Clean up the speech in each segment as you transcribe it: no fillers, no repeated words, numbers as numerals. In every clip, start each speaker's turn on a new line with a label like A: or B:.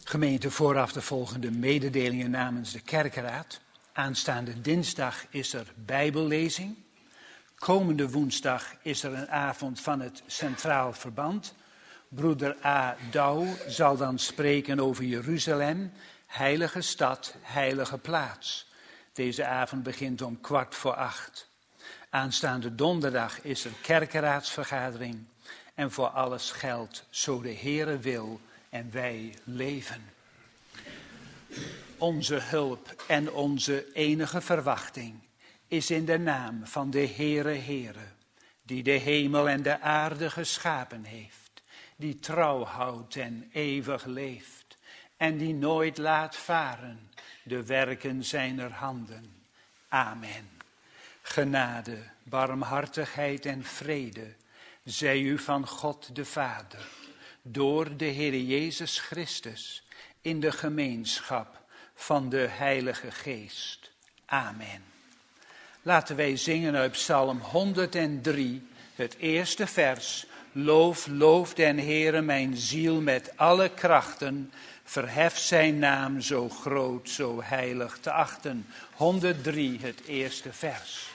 A: Gemeente, vooraf de volgende mededelingen namens de kerkenraad. Aanstaande dinsdag is er bijbellezing. Komende woensdag is er een avond van het Centraal Verband. Broeder A. Douw zal dan spreken over Jeruzalem, heilige stad, heilige plaats. Deze avond begint om 7:15. Aanstaande donderdag is er kerkenraadsvergadering. En voor alles geldt, zo de Heere wil en wij leven. Onze hulp en onze enige verwachting is in de naam van de Heere, die de hemel en de aarde geschapen heeft, die trouw houdt en eeuwig leeft en die nooit laat varen de werken zijner handen. Amen. Genade, barmhartigheid en vrede zij u van God de Vader, door de Heer Jezus Christus, in de gemeenschap van de Heilige Geest. Amen. Laten wij zingen uit Psalm 103, het eerste vers. Loof den Heere mijn ziel met alle krachten, verhef zijn naam zo groot, zo heilig te achten. 103, het eerste vers.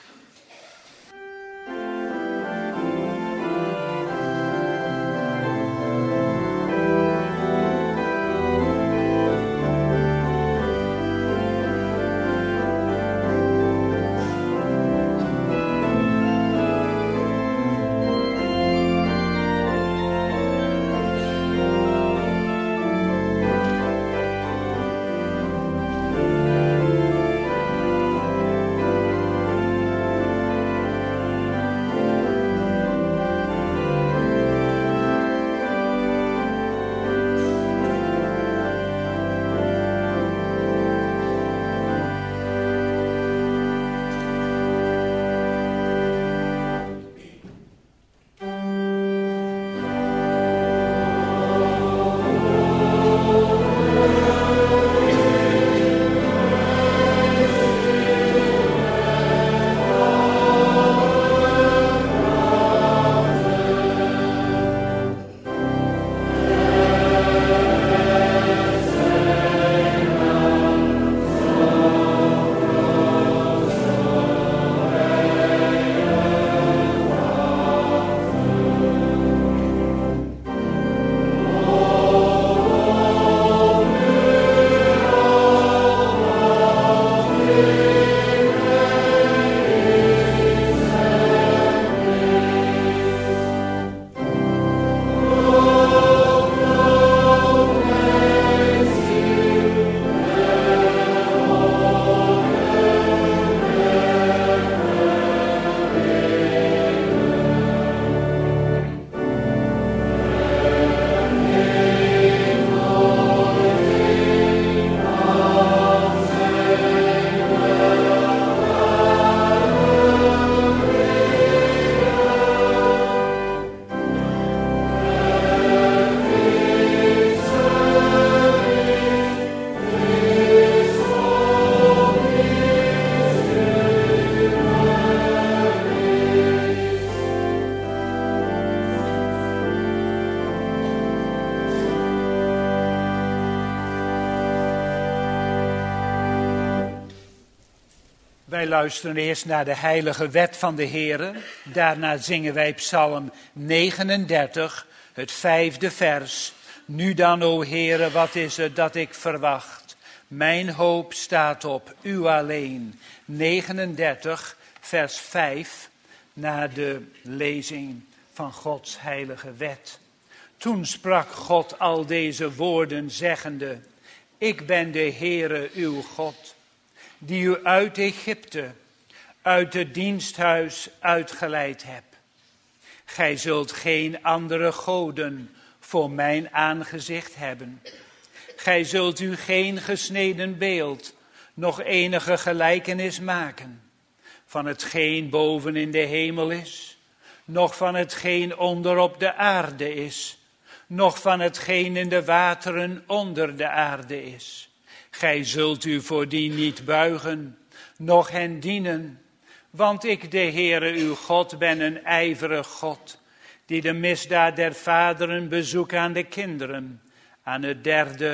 A: Wij luisteren eerst naar de heilige wet van de Heere. Daarna zingen wij Psalm 39, het 5e vers. Nu dan, o Heere, wat is het dat ik verwacht? Mijn hoop staat op u alleen. 39, vers 5, na de lezing van Gods heilige wet. Toen sprak God al deze woorden zeggende: Ik ben de Heere uw God, die u uit Egypte, uit het diensthuis uitgeleid heb. Gij zult geen andere goden voor mijn aangezicht hebben. Gij zult u geen gesneden beeld, nog enige gelijkenis maken, van hetgeen boven in de hemel is, noch van hetgeen onder op de aarde is, noch van hetgeen in de wateren onder de aarde is. Gij zult u voor die niet buigen, noch hen dienen, want ik, de Heere uw God, ben een ijverig God, die de misdaad der vaderen bezoekt aan de kinderen, aan het 3e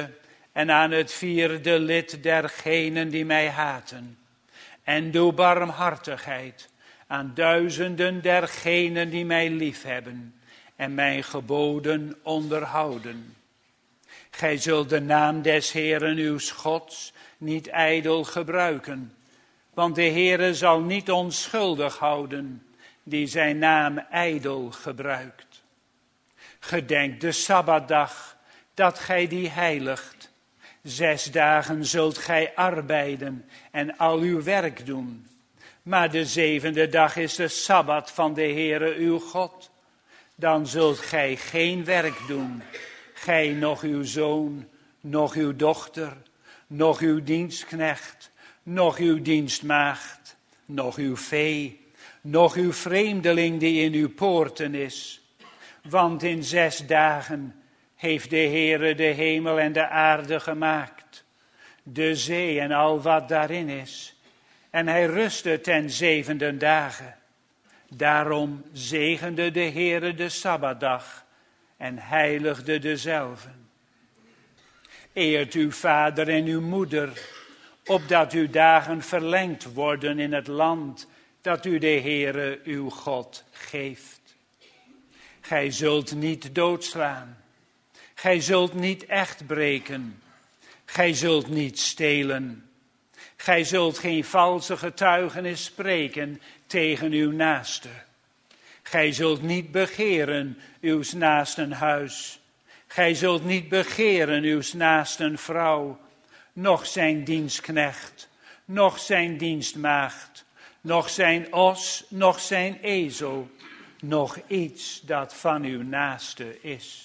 A: en aan het vierde lid dergenen die mij haten. En doe barmhartigheid aan duizenden dergenen die mij liefhebben en mijn geboden onderhouden. Gij zult de naam des Heeren uw Gods niet ijdel gebruiken, want de Heere zal niet onschuldig houden die zijn naam ijdel gebruikt. Gedenk de Sabbatdag, dat gij die heiligt. 6 dagen zult gij arbeiden en al uw werk doen. Maar de 7e dag is de Sabbat van de Heere uw God. Dan zult gij geen werk doen, gij noch uw zoon, noch uw dochter, noch uw dienstknecht, noch uw dienstmaagd, noch uw vee, noch uw vreemdeling die in uw poorten is. Want in 6 dagen heeft de Heere de hemel en de aarde gemaakt, de zee en al wat daarin is. En hij rustte ten 7e dagen. Daarom zegende de Heere de Sabbatdag en heiligde dezelve. Eert uw vader en uw moeder, opdat uw dagen verlengd worden in het land dat u de Heere uw God geeft. Gij zult niet doodslaan. Gij zult niet echt breken. Gij zult niet stelen. Gij zult geen valse getuigenis spreken tegen uw naaste. Gij zult niet begeren uws naasten huis. Gij zult niet begeren uws naasten vrouw, noch zijn dienstknecht, noch zijn dienstmaagd, noch zijn os, noch zijn ezel, noch iets dat van uw naaste is.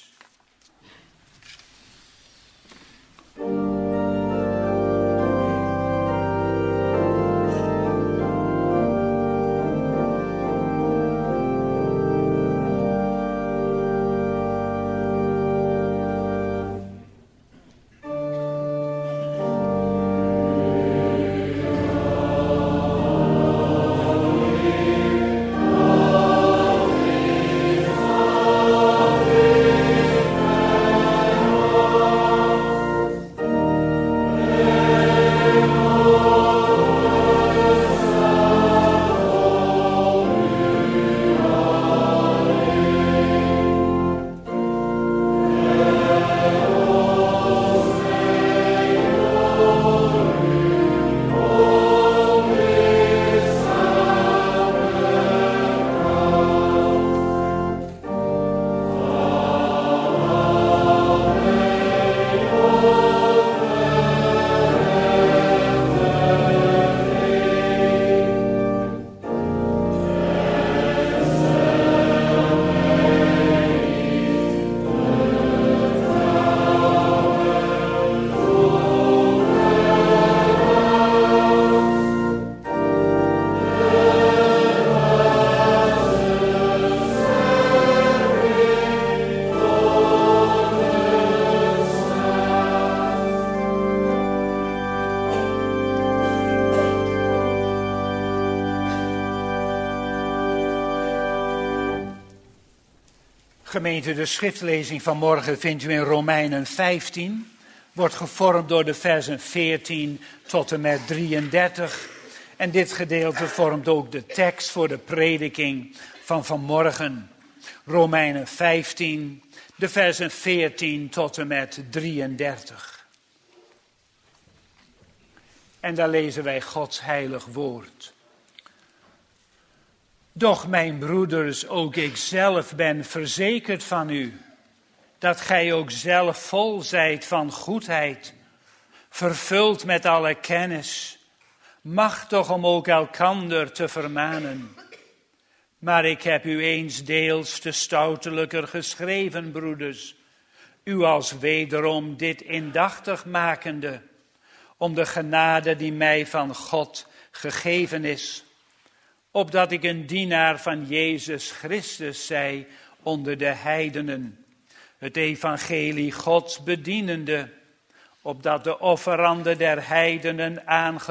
A: Gemeente, de schriftlezing van morgen vindt u in Romeinen 15. Wordt gevormd door de versen 14 tot en met 33. En dit gedeelte vormt ook de tekst voor de prediking van vanmorgen. Romeinen 15, de versen 14 tot en met 33. En daar lezen wij Gods heilig woord. Doch mijn broeders, ook ik zelf ben verzekerd van u, dat gij ook zelf vol zijt van goedheid, vervuld met alle kennis, machtig om ook elkander te vermanen. Maar ik heb u eensdeels te stoutelijker geschreven, broeders, u als wederom dit indachtig makende, om de genade die mij van God gegeven is, opdat ik een dienaar van Jezus Christus zij onder de heidenen, het evangelie Gods bedienende, opdat de offeranden der heidenen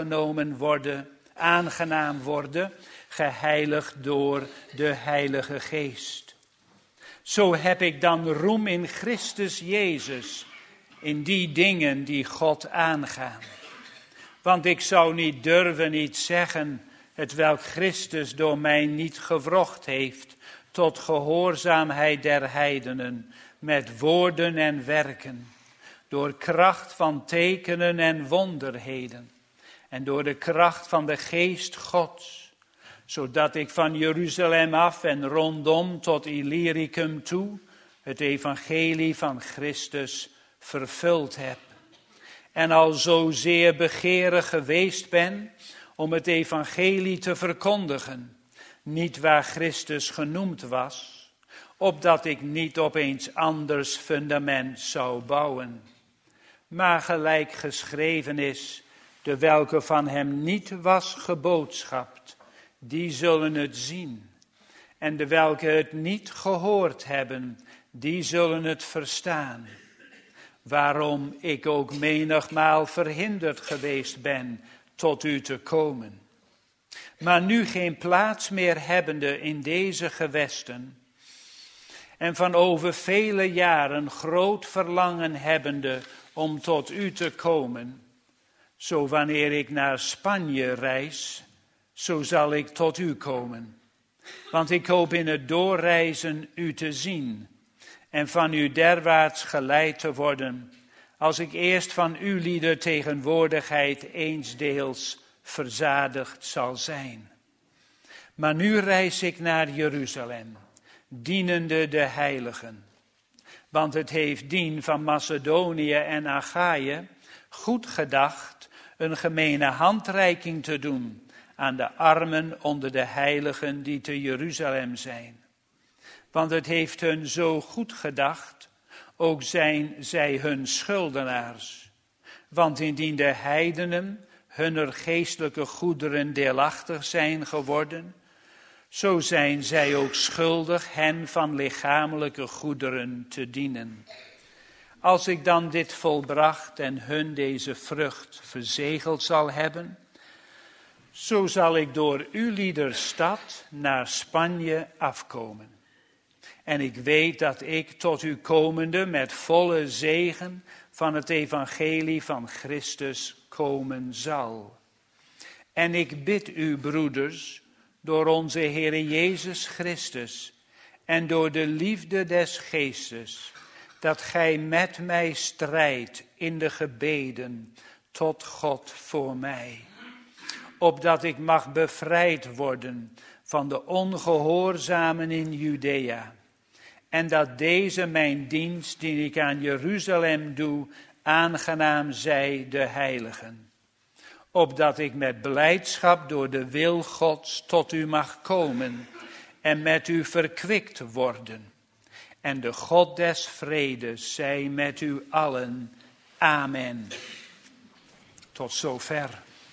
A: aangenaam worden, geheiligd door de Heilige Geest. Zo heb ik dan roem in Christus Jezus, in die dingen die God aangaan. Want ik zou niet durven iets zeggen, hetwelk Christus door mij niet gewrocht heeft, tot gehoorzaamheid der heidenen, met woorden en werken, door kracht van tekenen en wonderheden, en door de kracht van de Geest Gods, zodat ik van Jeruzalem af en rondom tot Illyricum toe het evangelie van Christus vervuld heb. En al zozeer begeerig geweest ben om het evangelie te verkondigen, niet waar Christus genoemd was, opdat ik niet op eens anders fundament zou bouwen. Maar gelijk geschreven is, de welke van hem niet was geboodschapt, die zullen het zien. En de welke het niet gehoord hebben, die zullen het verstaan. Waarom ik ook menigmaal verhinderd geweest ben tot u te komen. Maar nu geen plaats meer hebbende in deze gewesten, en van over vele jaren groot verlangen hebbende om tot u te komen, zo wanneer ik naar Spanje reis, zo zal ik tot u komen. Want ik hoop in het doorreizen u te zien en van u derwaarts geleid te worden, als ik eerst van uw lieder tegenwoordigheid eensdeels verzadigd zal zijn. Maar nu reis ik naar Jeruzalem, dienende de heiligen. Want het heeft dien van Macedonië en Achaïe goed gedacht een gemene handreiking te doen aan de armen onder de heiligen die te Jeruzalem zijn. Want het heeft hun zo goed gedacht, ook zijn zij hun schuldenaars. Want indien de heidenen hunner geestelijke goederen deelachtig zijn geworden, zo zijn zij ook schuldig hen van lichamelijke goederen te dienen. Als ik dan dit volbracht en hun deze vrucht verzegeld zal hebben, zo zal ik door uw liederstad naar Spanje afkomen. En ik weet dat ik tot u komende met volle zegen van het evangelie van Christus komen zal. En ik bid u, broeders, door onze Heere Jezus Christus en door de liefde des Geestes, dat gij met mij strijdt in de gebeden tot God voor mij, opdat ik mag bevrijd worden van de ongehoorzamen in Judea, en dat deze mijn dienst die ik aan Jeruzalem doe, aangenaam zij de heiligen. Opdat ik met blijdschap door de wil Gods tot u mag komen en met u verkwikt worden. En de God des vredes zij met u allen. Amen. Tot zover.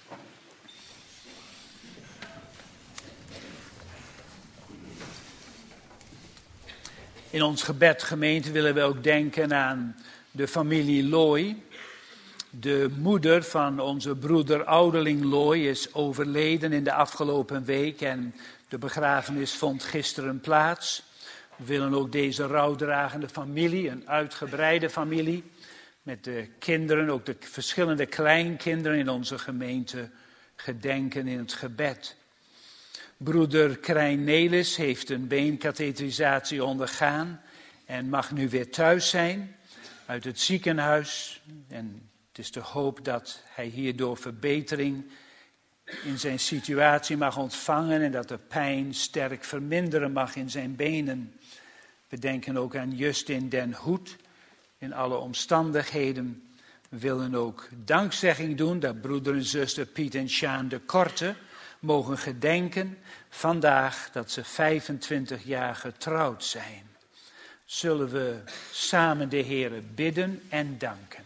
A: In ons gebed, gemeente, willen we ook denken aan de familie Looy. De moeder van onze broeder ouderling Looy is overleden in de afgelopen week en de begrafenis vond gisteren plaats. We willen ook deze rouwdragende familie, een uitgebreide familie, met de kinderen, ook de verschillende kleinkinderen in onze gemeente, gedenken in het gebed. Broeder Krijn Nelis heeft een beenkatheterisatie ondergaan en mag nu weer thuis zijn uit het ziekenhuis. En het is de hoop dat hij hierdoor verbetering in zijn situatie mag ontvangen en dat de pijn sterk verminderen mag in zijn benen. We denken ook aan Justin den Hoed in alle omstandigheden. We willen ook dankzegging doen dat broeder en zuster Piet en Sjaan de Korte mogen gedenken vandaag dat ze 25 jaar getrouwd zijn. Zullen we samen de Heere bidden en danken.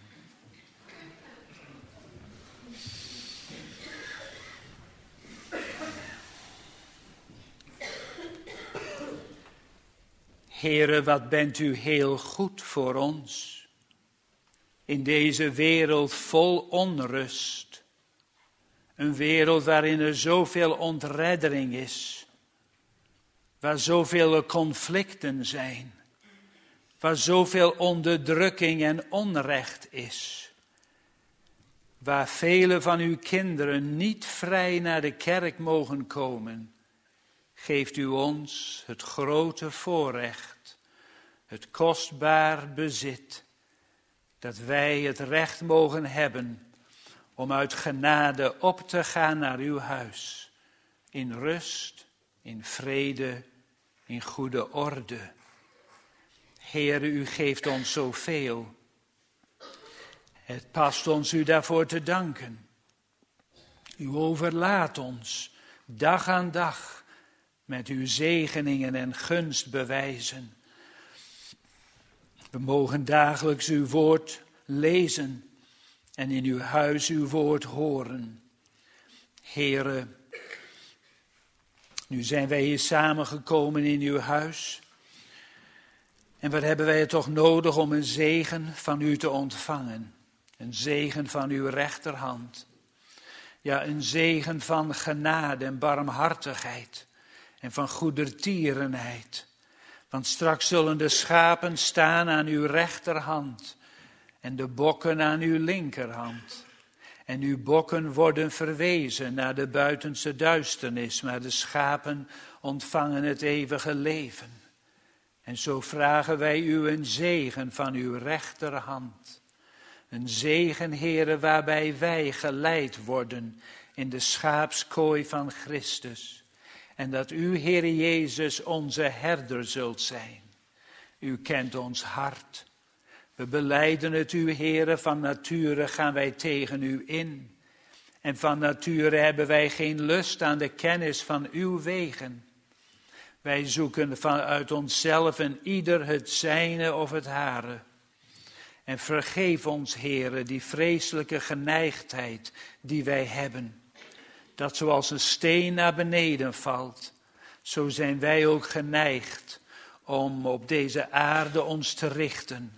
A: Heere, wat bent u heel goed voor ons. In deze wereld vol onrust. Een wereld waarin er zoveel ontreddering is. Waar zoveel conflicten zijn. waar zoveel onderdrukking en onrecht is. Waar vele van uw kinderen niet vrij naar de kerk mogen komen, geeft u ons het grote voorrecht, het kostbaar bezit, dat wij het recht mogen hebben om uit genade op te gaan naar uw huis, in rust, in vrede, in goede orde. Heere, u geeft ons zoveel. Het past ons u daarvoor te danken. U overlaat ons dag aan dag met uw zegeningen en gunstbewijzen. We mogen dagelijks uw woord lezen en in uw huis uw woord horen. Heere, nu zijn wij hier samengekomen in uw huis. En wat hebben wij het toch nodig om een zegen van u te ontvangen? Een zegen van uw rechterhand. Ja, een zegen van genade en barmhartigheid. En van goedertierenheid. Want straks zullen de schapen staan aan uw rechterhand. En de bokken aan uw linkerhand. En uw bokken worden verwezen naar de buitenste duisternis. Maar de schapen ontvangen het eeuwige leven. En zo vragen wij u een zegen van uw rechterhand. Een zegen, Heere, waarbij wij geleid worden in de schaapskooi van Christus. En dat u, Heere Jezus, onze herder zult zijn. U kent ons hart. We belijden het u, Heere, van nature gaan wij tegen u in. En van nature hebben wij geen lust aan de kennis van uw wegen. Wij zoeken vanuit onszelf en ieder het zijne of het hare. En vergeef ons, Heere, die vreselijke geneigdheid die wij hebben. Dat zoals een steen naar beneden valt, zo zijn wij ook geneigd om op deze aarde ons te richten.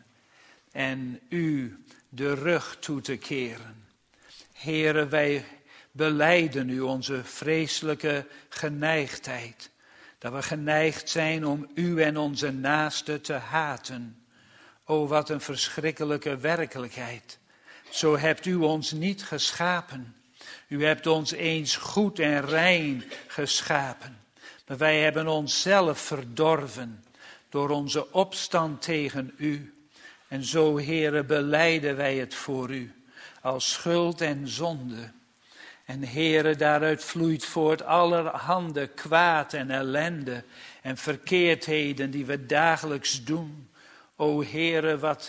A: En u de rug toe te keren. Heere, wij belijden u onze vreselijke geneigdheid. Dat we geneigd zijn om u en onze naasten te haten. O, wat een verschrikkelijke werkelijkheid. Zo hebt u ons niet geschapen. U hebt ons eens goed en rein geschapen. Maar wij hebben onszelf verdorven door onze opstand tegen u. En zo, Heere, belijden wij het voor u als schuld en zonde. En Heere, daaruit vloeit voort allerhande kwaad en ellende en verkeerdheden die we dagelijks doen. O Heere, wat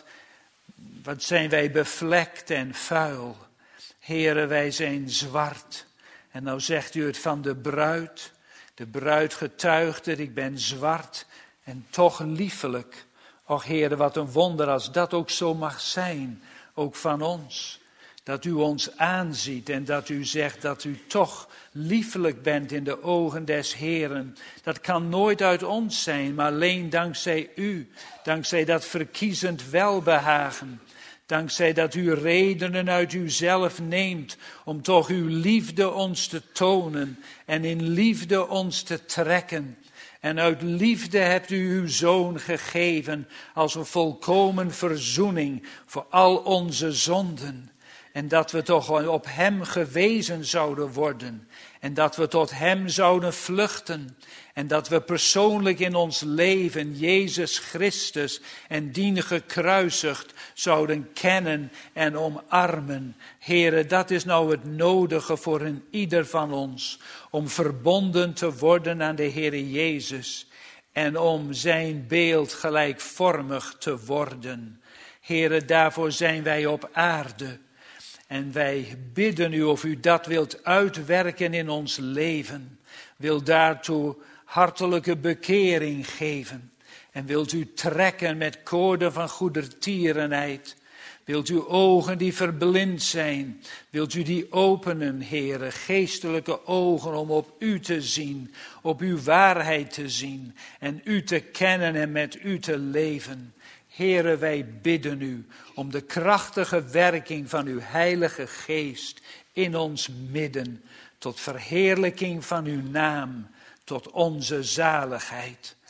A: zijn wij bevlekt en vuil. Heere, wij zijn zwart. En nou zegt u het van de bruid. De bruid getuigt er, ik ben zwart en toch liefelijk. Och Heere, wat een wonder als dat ook zo mag zijn, ook van ons. Dat u ons aanziet en dat u zegt dat u toch liefelijk bent in de ogen des Heeren. Dat kan nooit uit ons zijn, maar alleen dankzij u. Dankzij dat verkiezend welbehagen. Dankzij dat u redenen uit uzelf neemt om toch uw liefde ons te tonen en in liefde ons te trekken. En uit liefde hebt u uw zoon gegeven als een volkomen verzoening voor al onze zonden. En dat we toch op hem gewezen zouden worden. En dat we tot hem zouden vluchten. En dat we persoonlijk in ons leven Jezus Christus en dien gekruisigd zouden kennen en omarmen. Heere, dat is nou het nodige voor een ieder van ons. Om verbonden te worden aan de Heere Jezus. En om zijn beeld gelijkvormig te worden. Heere, daarvoor zijn wij op aarde. En wij bidden u of u dat wilt uitwerken in ons leven. Wil daartoe hartelijke bekering geven. En wilt u trekken met koorden van goedertierenheid. Wilt u ogen die verblind zijn. Wilt u die openen, Heere, geestelijke ogen om op u te zien. Op uw waarheid te zien. En u te kennen en met u te leven. Heere, wij bidden u om de krachtige werking van uw Heilige Geest in ons midden, tot verheerlijking van uw naam, tot onze zaligheid.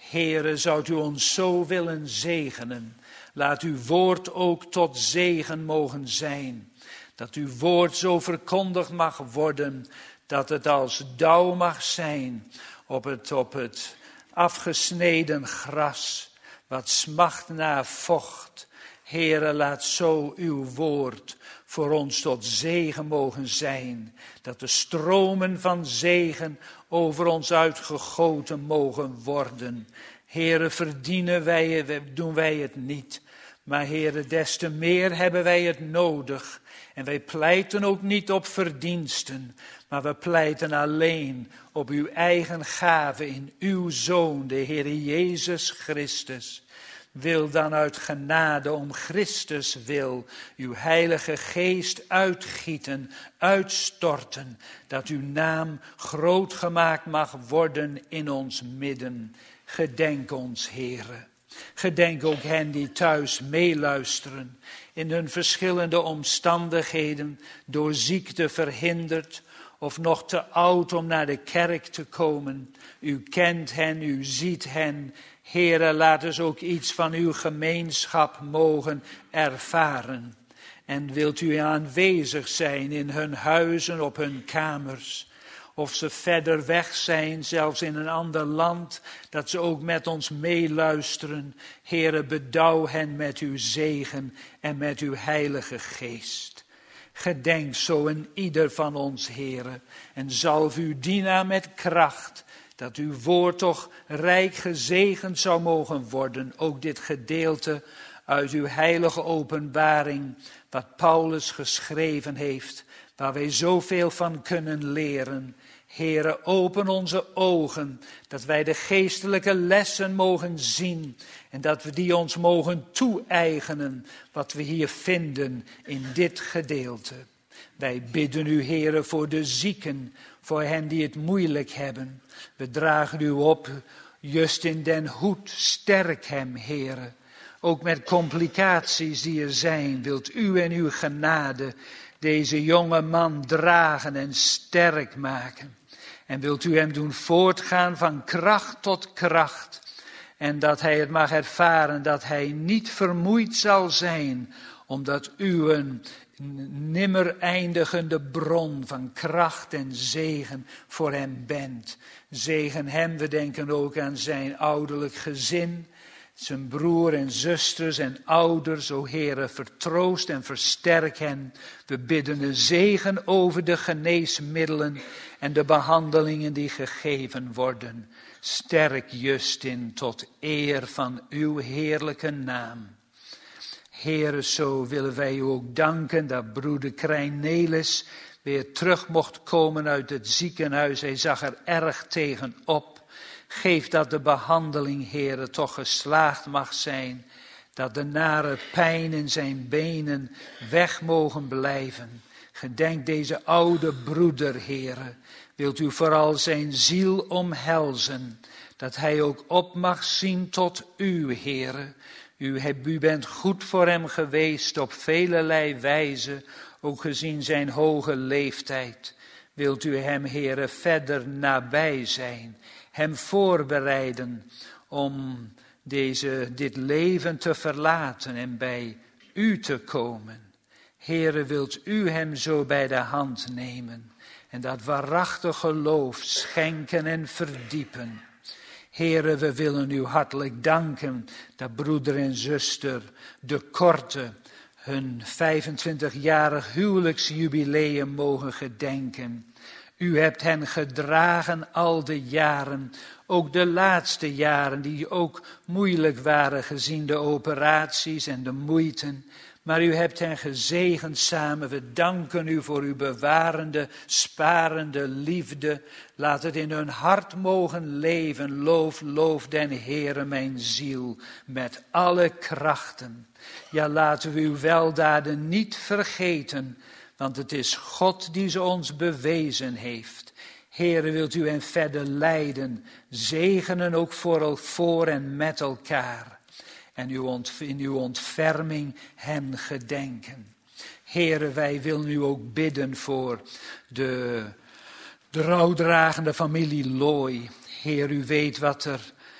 A: Heere, zou u ons zo willen zegenen. Laat uw woord ook tot zegen mogen zijn. Dat uw woord zo verkondigd mag worden, dat het als dauw mag zijn op het afgesneden gras, wat smacht naar vocht. Heere, laat zo uw woord voor ons tot zegen mogen zijn. Dat de stromen van zegen over ons uitgegoten mogen worden. Heere, verdienen wij het, doen wij het niet. Maar Heere, des te meer hebben wij het nodig. En wij pleiten ook niet op verdiensten, maar we pleiten alleen op uw eigen gave in uw Zoon, de Heere Jezus Christus. Wil dan uit genade om Christus wil uw Heilige Geest uitgieten, uitstorten, dat uw naam groot gemaakt mag worden in ons midden. Gedenk ons, Heere. Gedenk ook hen die thuis meeluisteren, in hun verschillende omstandigheden, door ziekte verhinderd of nog te oud om naar de kerk te komen. U kent hen, u ziet hen. Heere, laat ons ook iets van uw gemeenschap mogen ervaren. En wilt u aanwezig zijn in hun huizen, op hun kamers. Of ze verder weg zijn, zelfs in een ander land, dat ze ook met ons meeluisteren. Heere, bedouw hen met uw zegen en met uw Heilige Geest. Gedenk zo in ieder van ons, Heere, en zalf uw dienaar met kracht, dat uw woord toch rijk gezegend zou mogen worden. Ook dit gedeelte uit uw heilige openbaring, wat Paulus geschreven heeft, waar wij zoveel van kunnen leren. Heere, open onze ogen, dat wij de geestelijke lessen mogen zien en dat we die ons mogen toe-eigenen, wat we hier vinden in dit gedeelte. Wij bidden u, Heere, voor de zieken, voor hen die het moeilijk hebben. We dragen u op, Justin den Hoed, sterk hem, Heere. Ook met complicaties die er zijn, wilt u en uw genade deze jonge man dragen en sterk maken. En wilt u hem doen voortgaan van kracht tot kracht. En dat hij het mag ervaren dat hij niet vermoeid zal zijn, omdat u een nimmer eindigende bron van kracht en zegen voor hem bent. Zegen hem, we denken ook aan zijn ouderlijk gezin, zijn broer en zusters en ouders. O Heere, vertroost en versterk hen. We bidden een zegen over de geneesmiddelen en de behandelingen die gegeven worden. Sterk Justin tot eer van uw heerlijke naam. Heere, zo willen wij u ook danken dat broeder Krijn Nelis weer terug mocht komen uit het ziekenhuis. Hij zag er erg tegen op. Geef dat de behandeling, Heere, toch geslaagd mag zijn. Dat de nare pijn in zijn benen weg mogen blijven. Gedenk deze oude broeder, Heere. Wilt u vooral zijn ziel omhelzen. Dat hij ook op mag zien tot u, Heere. U bent goed voor hem geweest op velelei wijze, ook gezien zijn hoge leeftijd. Wilt u hem, Heere, verder nabij zijn, hem voorbereiden om dit leven te verlaten en bij u te komen. Heere, wilt u hem zo bij de hand nemen en dat waarachtig geloof schenken en verdiepen. Heere, we willen u hartelijk danken dat broeder en zuster De Korte hun 25-jarig huwelijksjubileum mogen gedenken. U hebt hen gedragen al de jaren, ook de laatste jaren die ook moeilijk waren gezien de operaties en de moeiten. Maar u hebt hen gezegend samen. We danken u voor uw bewarende, sparende liefde. Laat het in hun hart mogen leven. Loof den Heere mijn ziel met alle krachten. Ja, laten we uw weldaden niet vergeten, want het is God die ze ons bewezen heeft. Heere, wilt u hen verder leiden, zegenen ook voor en met elkaar. En in uw ontferming hen gedenken. Heere, wij willen u ook bidden voor de rouwdragende familie Looy. Heer, u weet wat er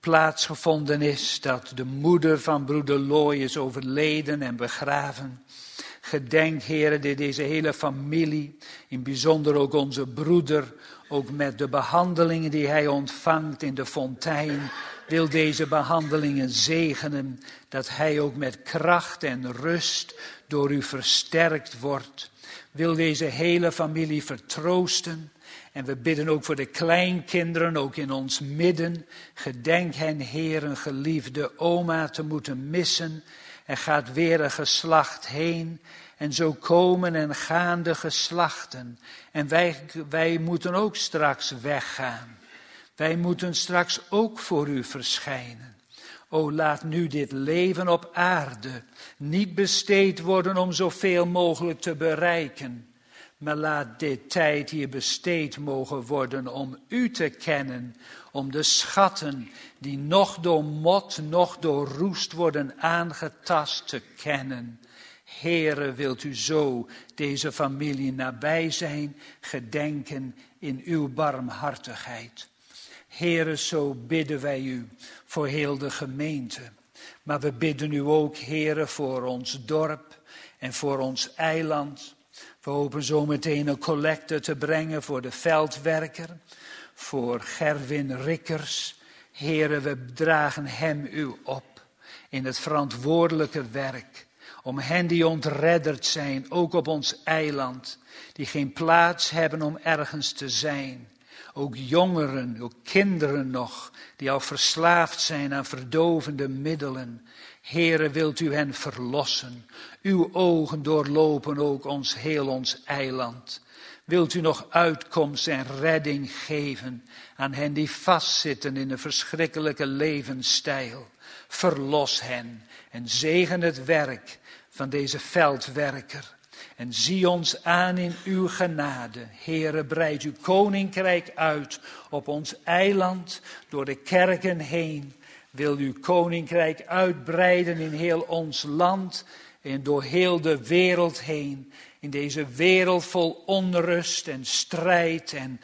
A: plaatsgevonden is, dat de moeder van broeder Looi is overleden en begraven. Gedenk, Heere, deze hele familie, in bijzonder ook onze broeder, ook met de behandelingen die hij ontvangt in de fontein. Wil deze behandelingen zegenen, dat hij ook met kracht en rust door u versterkt wordt. Wil deze hele familie vertroosten. En we bidden ook voor de kleinkinderen, ook in ons midden. Gedenk hen, Heer, een geliefde oma te moeten missen. Er gaat weer een geslacht heen. En zo komen en gaan de geslachten. En wij moeten ook straks weggaan. Wij moeten straks ook voor u verschijnen. O, laat nu dit leven op aarde niet besteed worden om zoveel mogelijk te bereiken. Maar laat dit tijd hier besteed mogen worden om u te kennen. Om de schatten die nog door mot, nog door roest worden aangetast te kennen. Heere, wilt u zo deze familie nabij zijn, gedenken in uw barmhartigheid. Heere, zo bidden wij u voor heel de gemeente. Maar we bidden u ook, Heere, voor ons dorp en voor ons eiland. We hopen zo meteen een collecte te brengen voor de veldwerker, voor Gerwin Rikkers. Heere, we dragen hem u op in het verantwoordelijke werk. Om hen die ontredderd zijn, ook op ons eiland, die geen plaats hebben om ergens te zijn. Ook jongeren, ook kinderen nog, die al verslaafd zijn aan verdovende middelen. Heere, wilt u hen verlossen. Uw ogen doorlopen ook heel ons eiland. Wilt u nog uitkomst en redding geven aan hen die vastzitten in een verschrikkelijke levensstijl. Verlos hen en zegen het werk van deze veldwerker. En zie ons aan in uw genade. Heere, breid uw koninkrijk uit op ons eiland, door de kerken heen. Wil uw koninkrijk uitbreiden in heel ons land en door heel de wereld heen. In deze wereld vol onrust en strijd en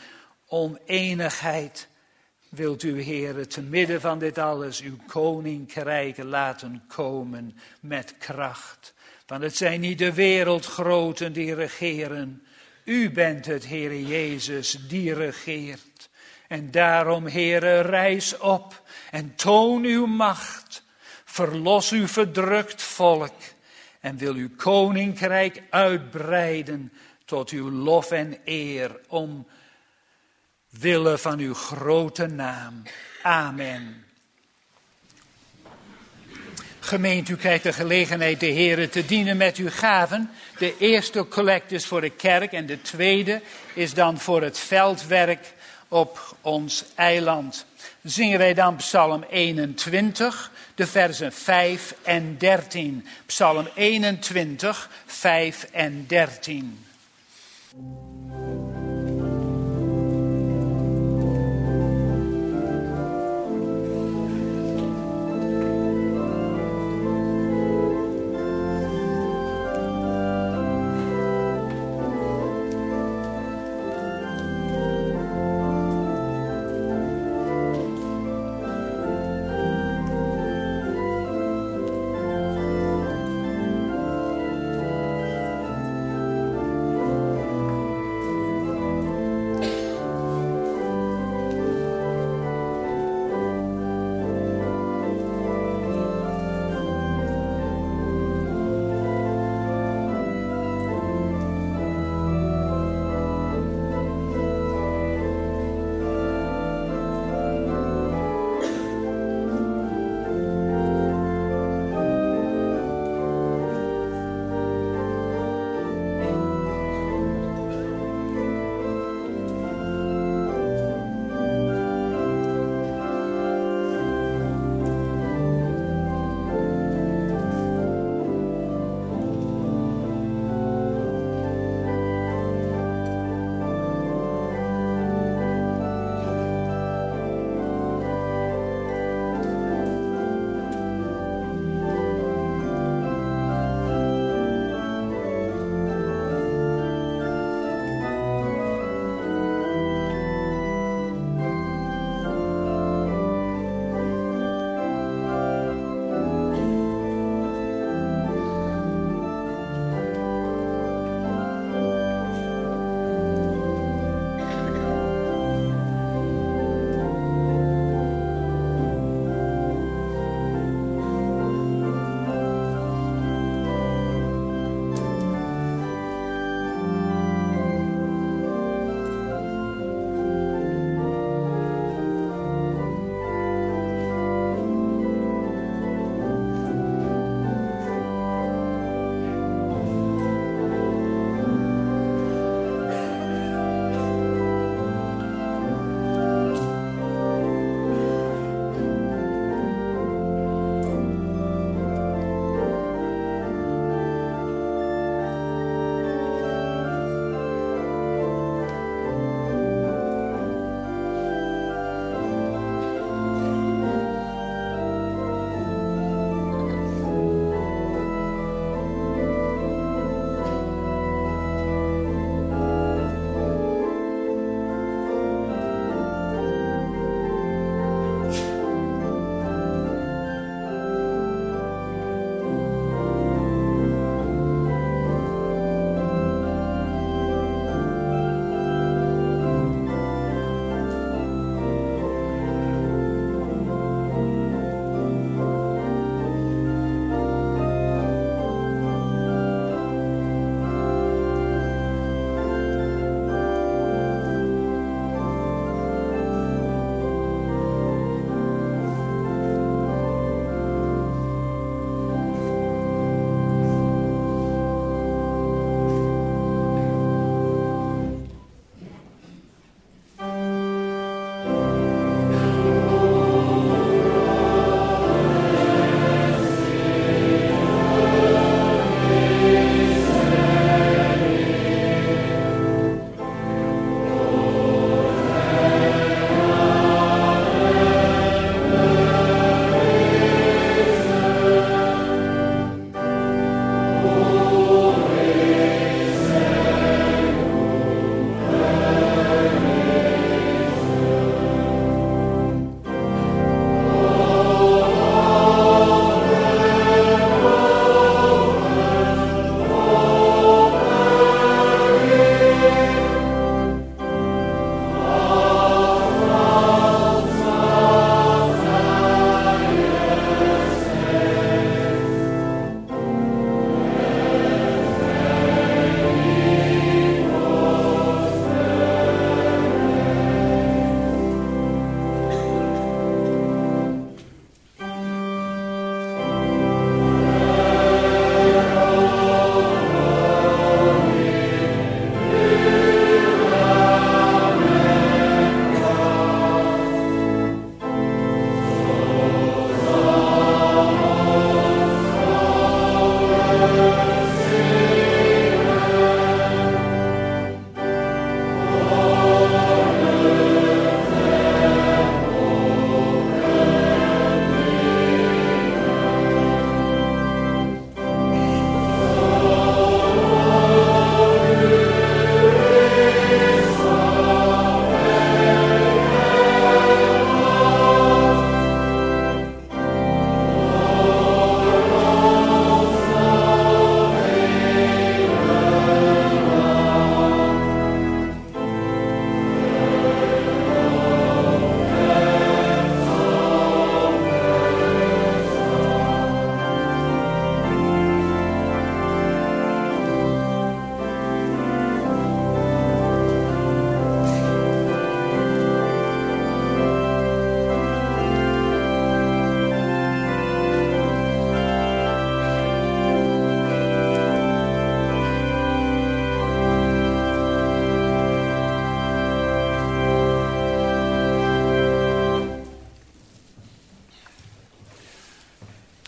A: oneenigheid. Wilt u, Heere, te midden van dit alles uw koninkrijk laten komen met kracht. Want het zijn niet de wereldgroten die regeren. U bent het, Heere Jezus, die regeert. En daarom, Heere, rijs op en toon uw macht. Verlos uw verdrukt volk. En wil uw koninkrijk uitbreiden tot uw lof en eer. Omwille van uw grote naam. Amen. Gemeente, u krijgt de gelegenheid de Heere te dienen met uw gaven. De eerste collect is voor de kerk en de tweede is dan voor het veldwerk op ons eiland. Zingen wij dan Psalm 21, de versen 5 en 13. Psalm 21, 5 en 13.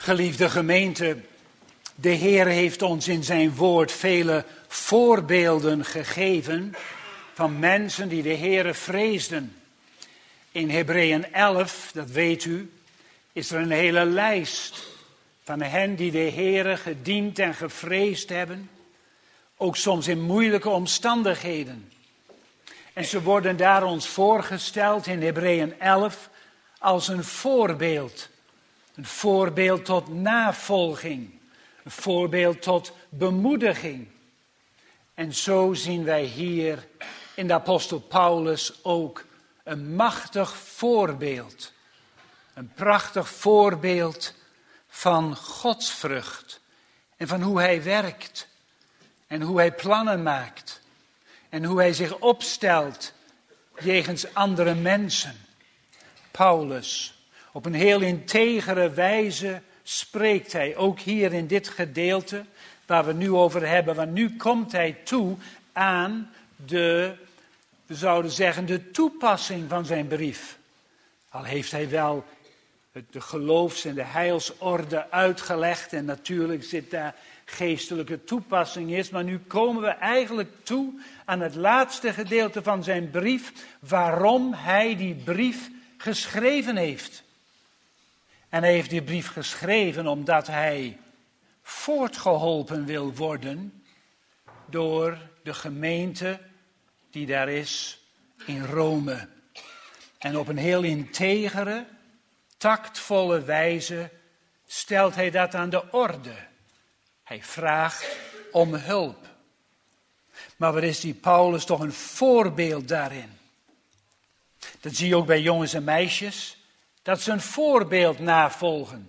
A: Geliefde gemeente, de Heer heeft ons in zijn woord vele voorbeelden gegeven van mensen die de Heere vreesden. In Hebreeën 11, dat weet u, is er een hele lijst van hen die de Heere gediend en gevreesd hebben. Ook soms in moeilijke omstandigheden. En ze worden daar ons voorgesteld in Hebreeën 11 als een voorbeeld. Een voorbeeld tot navolging. Een voorbeeld tot bemoediging. En zo zien wij hier in de apostel Paulus ook een machtig voorbeeld. Een prachtig voorbeeld van godsvrucht. En van hoe hij werkt. En hoe hij plannen maakt. En hoe hij zich opstelt jegens andere mensen. Paulus, op een heel integere wijze spreekt hij, ook hier in dit gedeelte waar we nu over hebben. Want nu komt hij toe aan we zouden zeggen, de toepassing van zijn brief. Al heeft hij wel de geloofs- en de heilsorde uitgelegd en natuurlijk zit daar geestelijke toepassing is. Maar nu komen we eigenlijk toe aan het laatste gedeelte van zijn brief, waarom hij die brief geschreven heeft. En hij heeft die brief geschreven omdat hij voortgeholpen wil worden door de gemeente die daar is in Rome. En op een heel integere, tactvolle wijze stelt hij dat aan de orde. Hij vraagt om hulp. Maar wat is die Paulus toch een voorbeeld daarin? Dat zie je ook bij jongens en meisjes, dat ze een voorbeeld navolgen.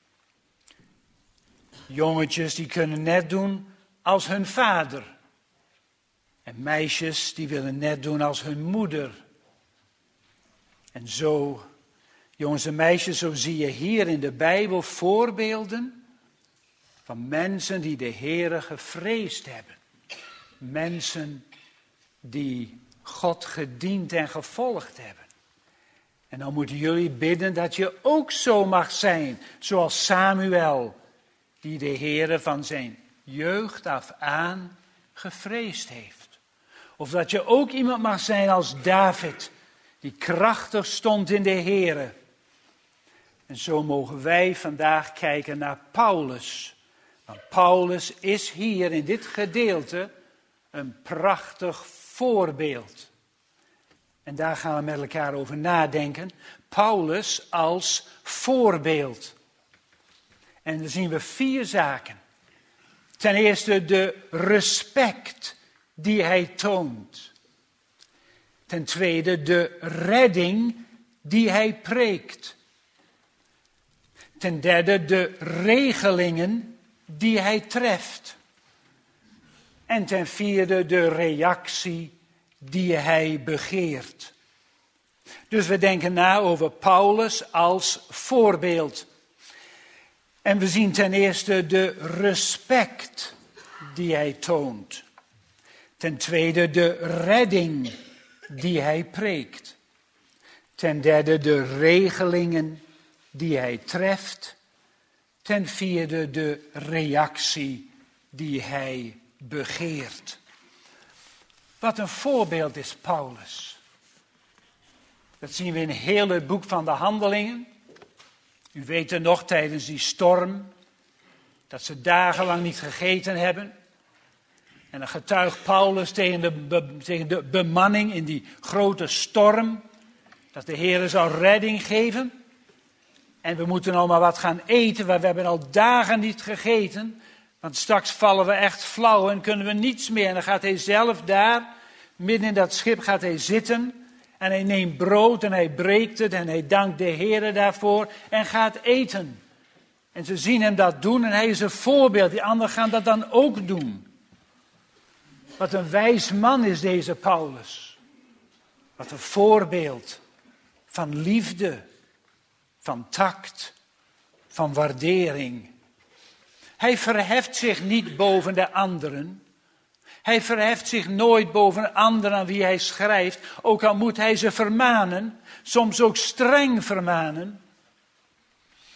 A: Jongetjes die kunnen net doen als hun vader. En meisjes die willen net doen als hun moeder. En zo, jongens en meisjes, zo zie je hier in de Bijbel voorbeelden van mensen die de Heere gevreesd hebben. Mensen die God gediend en gevolgd hebben. En dan moeten jullie bidden dat je ook zo mag zijn, zoals Samuel, die de Heere van zijn jeugd af aan gevreesd heeft. Of dat je ook iemand mag zijn als David, die krachtig stond in de Heere. En zo mogen wij vandaag kijken naar Paulus. Want Paulus is hier in dit gedeelte een prachtig voorbeeld. En daar gaan we met elkaar over nadenken. Paulus als voorbeeld. En dan zien we 4 zaken. Ten eerste de respect die hij toont. Ten tweede de redding die hij preekt. Ten derde de regelingen die hij treft. En ten vierde de reactie die hij begeert. Dus we denken na over Paulus als voorbeeld. En we zien ten eerste de respect die hij toont. Ten tweede de redding die hij preekt. Ten derde de regelingen die hij treft. Ten vierde de reactie die hij begeert. Wat een voorbeeld is Paulus. Dat zien we in heel het boek van de Handelingen. U weet er nog tijdens die storm, dat ze dagenlang niet gegeten hebben. En dan getuigt Paulus tegen de bemanning in die grote storm, dat de Heer zou redding geven. En we moeten nou maar wat gaan eten, want we hebben al dagen niet gegeten. Want straks vallen we echt flauw en kunnen we niets meer. En dan gaat hij zelf daar, midden in dat schip, gaat hij zitten. En hij neemt brood en hij breekt het en hij dankt de Heer daarvoor en gaat eten. En ze zien hem dat doen en hij is een voorbeeld. Die anderen gaan dat dan ook doen. Wat een wijs man is deze Paulus. Wat een voorbeeld van liefde, van tact, van waardering. Hij verheft zich niet boven de anderen. Hij verheft zich nooit boven anderen aan wie hij schrijft. Ook al moet hij ze vermanen, soms ook streng vermanen.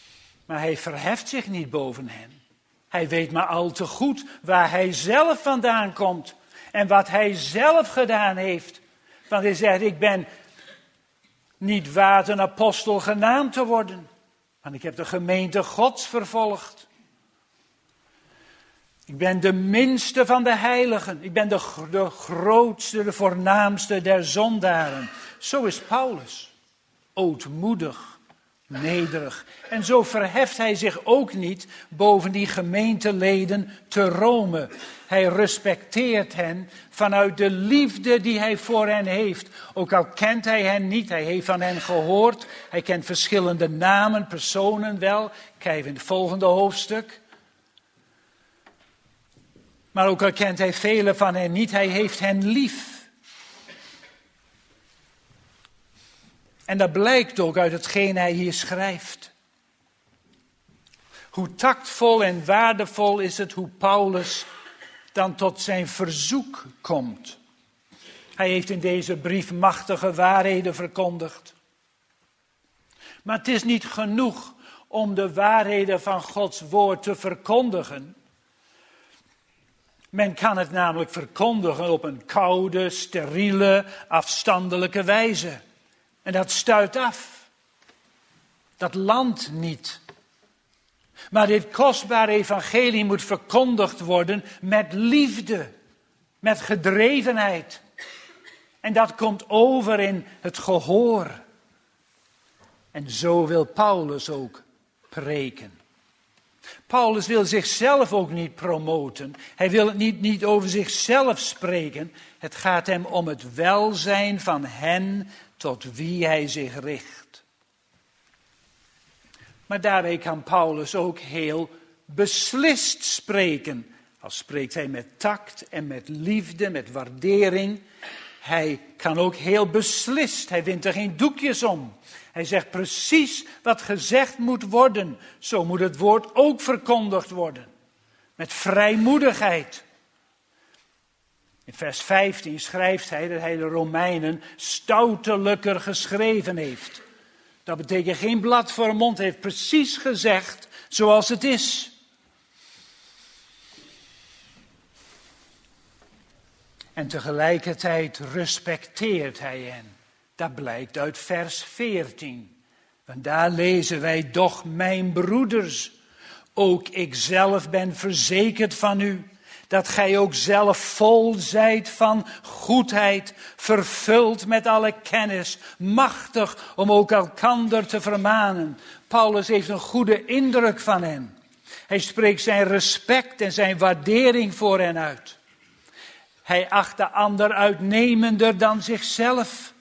A: Maar hij verheft zich niet boven hen. Hij weet maar al te goed waar hij zelf vandaan komt. En wat hij zelf gedaan heeft. Want hij zegt, ik ben niet waard een apostel genaamd te worden. Want ik heb de gemeente Gods vervolgd. Ik ben de minste van de heiligen. Ik ben de grootste, de voornaamste der zondaren. Zo is Paulus. Ootmoedig, nederig. En zo verheft hij zich ook niet boven die gemeenteleden te Rome. Hij respecteert hen vanuit de liefde die hij voor hen heeft. Ook al kent hij hen niet, hij heeft van hen gehoord. Hij kent verschillende namen, personen wel. Kijk in het volgende hoofdstuk. Maar ook al kent hij velen van hen niet, hij heeft hen lief. En dat blijkt ook uit hetgeen hij hier schrijft. Hoe tactvol en waardevol is het hoe Paulus dan tot zijn verzoek komt. Hij heeft in deze brief machtige waarheden verkondigd. Maar het is niet genoeg om de waarheden van Gods woord te verkondigen. Men kan het namelijk verkondigen op een koude, steriele, afstandelijke wijze. En dat stuit af. Dat landt niet. Maar dit kostbare evangelie moet verkondigd worden met liefde, met gedrevenheid. En dat komt over in het gehoor. En zo wil Paulus ook preken. Paulus wil zichzelf ook niet promoten. Hij wil het niet over zichzelf spreken. Het gaat hem om het welzijn van hen tot wie hij zich richt. Maar daarbij kan Paulus ook heel beslist spreken. Al spreekt hij met tact en met liefde, met waardering. Hij kan ook heel beslist, hij wint er geen doekjes om. Hij zegt precies wat gezegd moet worden. Zo moet het woord ook verkondigd worden. Met vrijmoedigheid. In vers 15 schrijft hij dat hij de Romeinen stoutelijker geschreven heeft. Dat betekent geen blad voor de mond. Hij heeft precies gezegd zoals het is. En tegelijkertijd respecteert hij hen. Dat blijkt uit vers 14. Want daar lezen wij, doch mijn broeders, ook ik zelf ben verzekerd van u, dat gij ook zelf vol zijt van goedheid, vervuld met alle kennis, machtig om ook elkander te vermanen. Paulus heeft een goede indruk van hen. Hij spreekt zijn respect en zijn waardering voor hen uit. Hij acht de ander uitnemender dan zichzelf.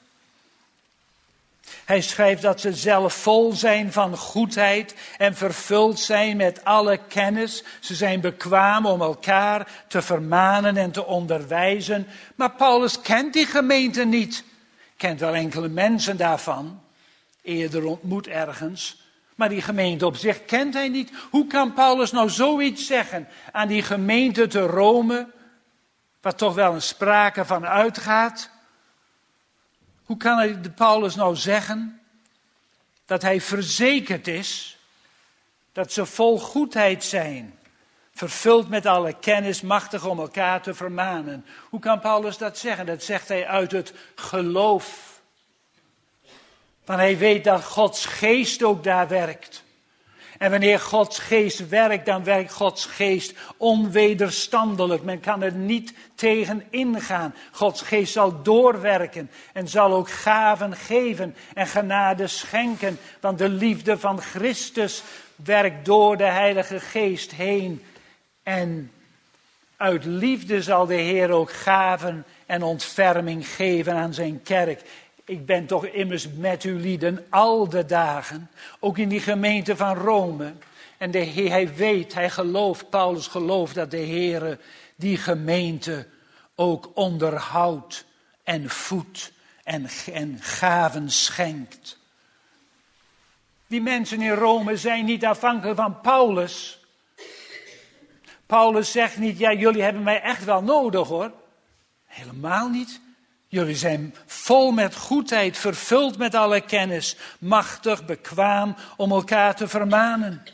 A: Hij schrijft dat ze zelf vol zijn van goedheid en vervuld zijn met alle kennis. Ze zijn bekwaam om elkaar te vermanen en te onderwijzen. Maar Paulus kent die gemeente niet. Kent wel enkele mensen daarvan. Eerder ontmoet ergens. Maar die gemeente op zich kent hij niet. Hoe kan Paulus nou zoiets zeggen aan die gemeente te Rome, waar toch wel een sprake van uitgaat? Hoe kan Paulus nou zeggen dat hij verzekerd is dat ze vol goedheid zijn, vervuld met alle kennis, machtig om elkaar te vermanen? Hoe kan Paulus dat zeggen? Dat zegt hij uit het geloof. Want hij weet dat Gods geest ook daar werkt. En wanneer Gods geest werkt, dan werkt Gods geest onwederstandelijk. Men kan er niet tegen ingaan. Gods geest zal doorwerken en zal ook gaven geven en genade schenken. Want de liefde van Christus werkt door de Heilige Geest heen. En uit liefde zal de Heer ook gaven en ontferming geven aan zijn kerk. Ik ben toch immers met u lieden al de dagen, ook in die gemeente van Rome. En hij weet, hij gelooft, Paulus gelooft dat de Heer die gemeente ook onderhoudt en voedt en gaven schenkt. Die mensen in Rome zijn niet afhankelijk van Paulus. Paulus zegt niet, ja, jullie hebben mij echt wel nodig hoor. Helemaal niet. Jullie zijn vol met goedheid, vervuld met alle kennis, machtig, bekwaam om elkaar te vermanen.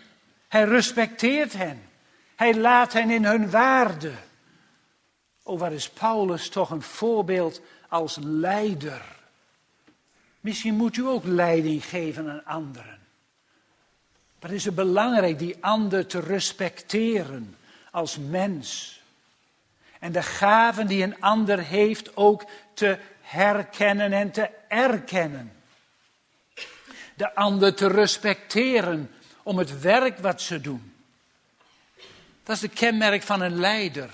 A: Hij respecteert hen. Hij laat hen in hun waarde. Oh, wat is Paulus toch een voorbeeld als leider. Misschien moet u ook leiding geven aan anderen. Maar is het belangrijk die ander te respecteren als mens. En de gaven die een ander heeft ook te herkennen en te erkennen. De ander te respecteren om het werk wat ze doen. Dat is het kenmerk van een leider.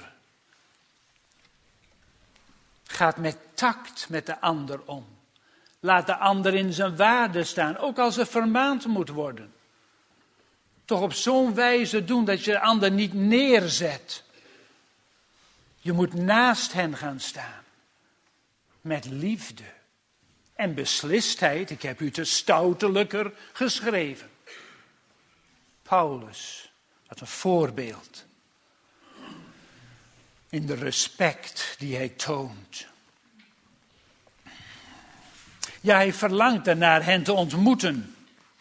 A: Gaat met tact met de ander om. Laat de ander in zijn waarde staan, ook als er vermaand moet worden. Toch op zo'n wijze doen dat je de ander niet neerzet. Je moet naast hen gaan staan. Met liefde en beslistheid. Ik heb u te stoutelijker geschreven. Paulus, wat een voorbeeld. In de respect die hij toont. Ja, hij verlangt ernaar hen te ontmoeten.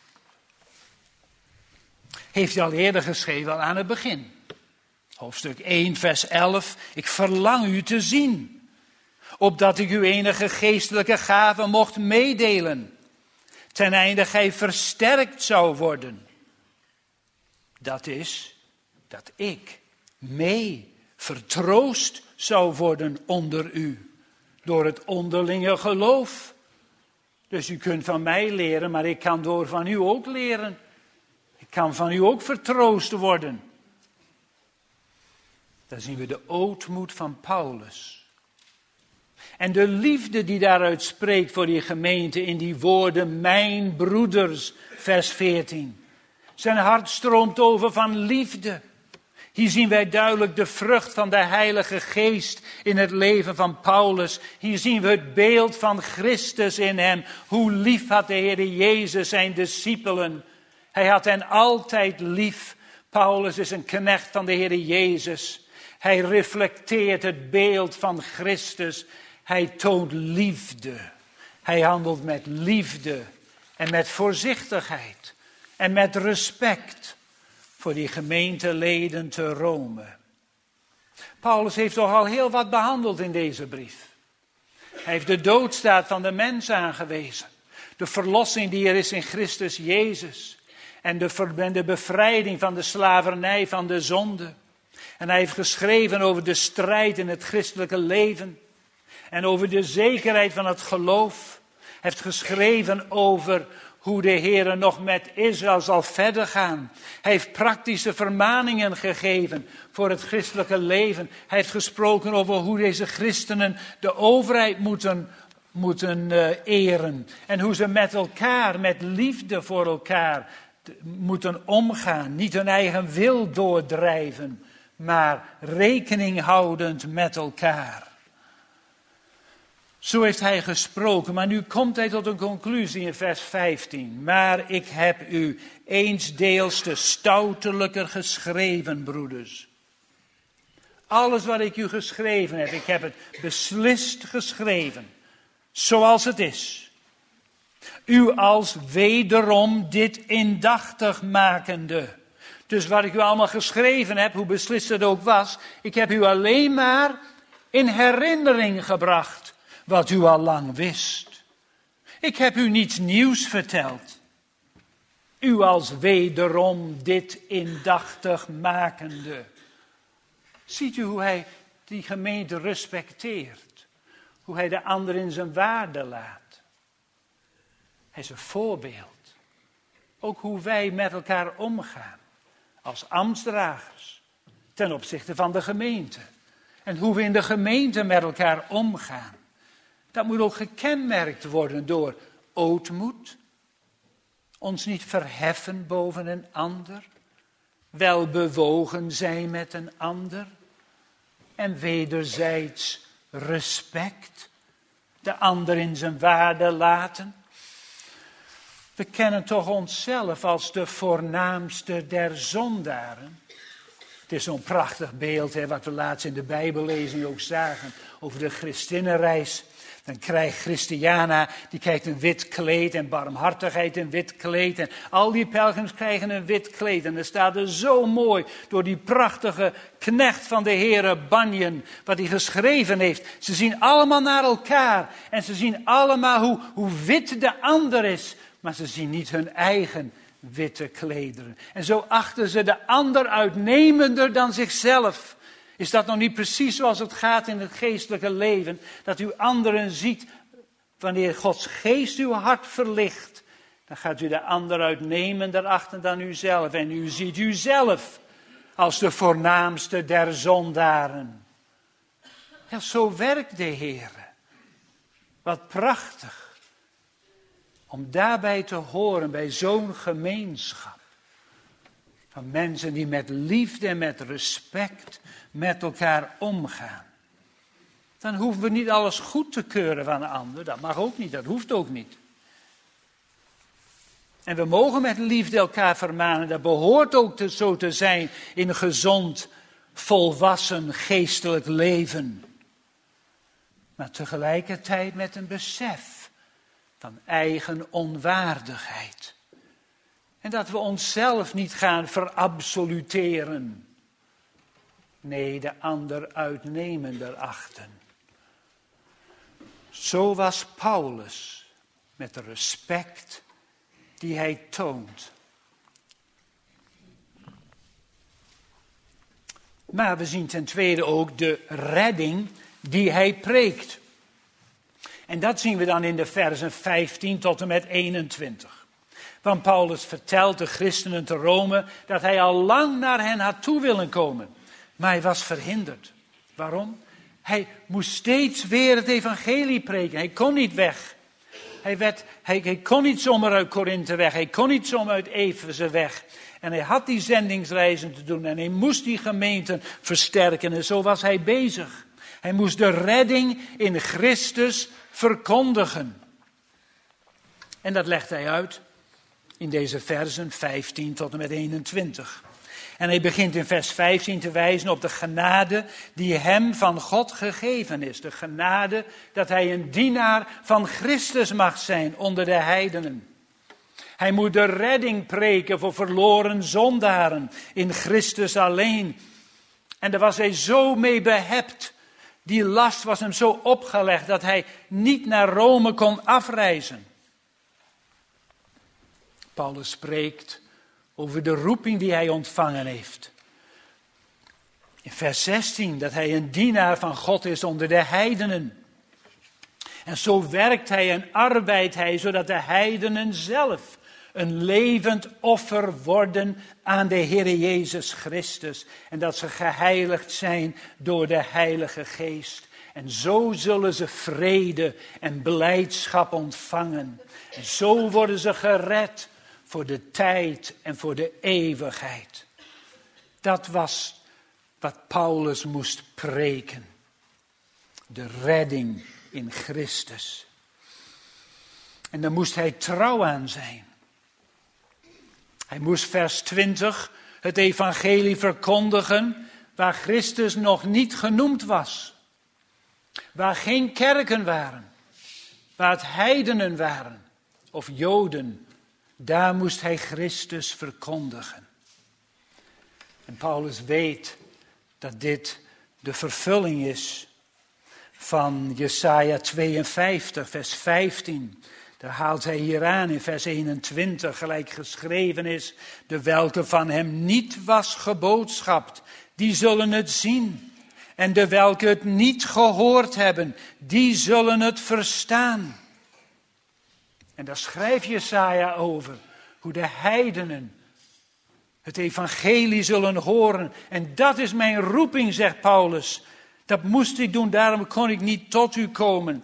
A: Heeft hij al eerder geschreven, al aan het begin. Hoofdstuk 1, vers 11. Ik verlang u te zien. Opdat ik u enige geestelijke gaven mocht meedelen. Ten einde gij versterkt zou worden. Dat is, dat ik mee vertroost zou worden onder u. Door het onderlinge geloof. Dus u kunt van mij leren, maar ik kan door van u ook leren. Ik kan van u ook vertroost worden. Dan zien we de ootmoed van Paulus. En de liefde die daaruit spreekt voor die gemeente in die woorden, mijn broeders, vers 14. Zijn hart stroomt over van liefde. Hier zien wij duidelijk de vrucht van de Heilige Geest in het leven van Paulus. Hier zien we het beeld van Christus in hem. Hoe lief had de Heer Jezus zijn discipelen. Hij had hen altijd lief. Paulus is een knecht van de Heer Jezus. Hij reflecteert het beeld van Christus. Hij toont liefde. Hij handelt met liefde en met voorzichtigheid en met respect voor die gemeenteleden te Rome. Paulus heeft toch al heel wat behandeld in deze brief. Hij heeft de doodstaat van de mens aangewezen. De verlossing die er is in Christus Jezus. En de bevrijding van de slavernij van de zonde. En hij heeft geschreven over de strijd in het christelijke leven. En over de zekerheid van het geloof. Hij heeft geschreven over hoe de Heer nog met Israël zal verder gaan. Hij heeft praktische vermaningen gegeven voor het christelijke leven. Hij heeft gesproken over hoe deze christenen de overheid moeten eren. En hoe ze met elkaar, met liefde voor elkaar moeten omgaan. Niet hun eigen wil doordrijven, maar rekening houdend met elkaar. Zo heeft hij gesproken, maar nu komt hij tot een conclusie in vers 15. Maar ik heb u eensdeels te stoutelijker geschreven, broeders. Alles wat ik u geschreven heb, ik heb het beslist geschreven, zoals het is. U als wederom dit indachtig makende. Dus wat ik u allemaal geschreven heb, hoe beslist het ook was, ik heb u alleen maar in herinnering gebracht. Wat u al lang wist. Ik heb u niets nieuws verteld. U als wederom dit indachtig makende. Ziet u hoe hij die gemeente respecteert. Hoe hij de ander in zijn waarde laat. Hij is een voorbeeld. Ook hoe wij met elkaar omgaan. Als ambtsdragers. Ten opzichte van de gemeente. En hoe we in de gemeente met elkaar omgaan. Dat moet ook gekenmerkt worden door ootmoed. Ons niet verheffen boven een ander. Welbewogen zijn met een ander. En wederzijds respect. De ander in zijn waarde laten. We kennen toch onszelf als de voornaamste der zondaren. Het is zo'n prachtig beeld, wat we laatst in de Bijbellezing ook zagen. Over de Christinnenreis. Dan krijgt Christiana, die krijgt een wit kleed en barmhartigheid een wit kleed. En al die pelgrims krijgen een wit kleed. En er staat er zo mooi door die prachtige knecht van de Heere Bunyan, wat hij geschreven heeft. Ze zien allemaal naar elkaar en ze zien allemaal hoe wit de ander is. Maar ze zien niet hun eigen witte klederen. En zo achten ze de ander uitnemender dan zichzelf. Is dat nog niet precies zoals het gaat in het geestelijke leven? Dat u anderen ziet, wanneer Gods geest uw hart verlicht, dan gaat u de ander uitnemender achten dan uzelf. En u ziet uzelf als de voornaamste der zondaren. Ja, zo werkt de Heer. Wat prachtig. Om daarbij te horen bij zo'n gemeenschap. Van mensen die met liefde en met respect met elkaar omgaan. Dan hoeven we niet alles goed te keuren van een ander. Dat mag ook niet, dat hoeft ook niet. En we mogen met liefde elkaar vermanen. Dat behoort ook zo te zijn in een gezond, volwassen, geestelijk leven. Maar tegelijkertijd met een besef van eigen onwaardigheid. En dat we onszelf niet gaan verabsoluteren. Nee, de ander uitnemender achten. Zo was Paulus met de respect die hij toont. Maar we zien ten tweede ook de redding die hij preekt. En dat zien we dan in de versen 15 tot en met 21. Want Paulus vertelt de christenen te Rome dat hij al lang naar hen had toe willen komen. Maar hij was verhinderd. Waarom? Hij moest steeds weer het evangelie preken. Hij kon niet weg. Hij kon niet zomaar uit Korinthe weg. Hij kon niet zomaar uit Efeze weg. En hij had die zendingsreizen te doen. En hij moest die gemeenten versterken. En zo was hij bezig. Hij moest de redding in Christus verkondigen. En dat legt hij uit in deze versen 15 tot en met 21. En hij begint in vers 15 te wijzen op de genade die hem van God gegeven is. De genade dat hij een dienaar van Christus mag zijn onder de heidenen. Hij moet de redding preken voor verloren zondaren in Christus alleen. En daar was hij zo mee behept. Die last was hem zo opgelegd dat hij niet naar Rome kon afreizen. Paulus spreekt over de roeping die hij ontvangen heeft. In vers 16 dat hij een dienaar van God is onder de heidenen. En zo werkt hij en arbeidt hij zodat de heidenen zelf een levend offer worden aan de Heere Jezus Christus. En dat ze geheiligd zijn door de Heilige Geest. En zo zullen ze vrede en blijdschap ontvangen. En zo worden ze gered voor de tijd en voor de eeuwigheid. Dat was wat Paulus moest preken. De redding in Christus. En daar moest hij trouw aan zijn. Hij moest vers 20 het evangelie verkondigen waar Christus nog niet genoemd was. Waar geen kerken waren. Waar het heidenen waren. Of Joden. Daar moest hij Christus verkondigen. En Paulus weet dat dit de vervulling is van Jesaja 52, vers 15. Daar haalt hij hier aan in vers 21, gelijk geschreven is. De welke van hem niet was geboodschapt, die zullen het zien. En de welke het niet gehoord hebben, die zullen het verstaan. En daar schrijft Jesaja over, hoe de heidenen het evangelie zullen horen. En dat is mijn roeping, zegt Paulus. Dat moest ik doen, daarom kon ik niet tot u komen.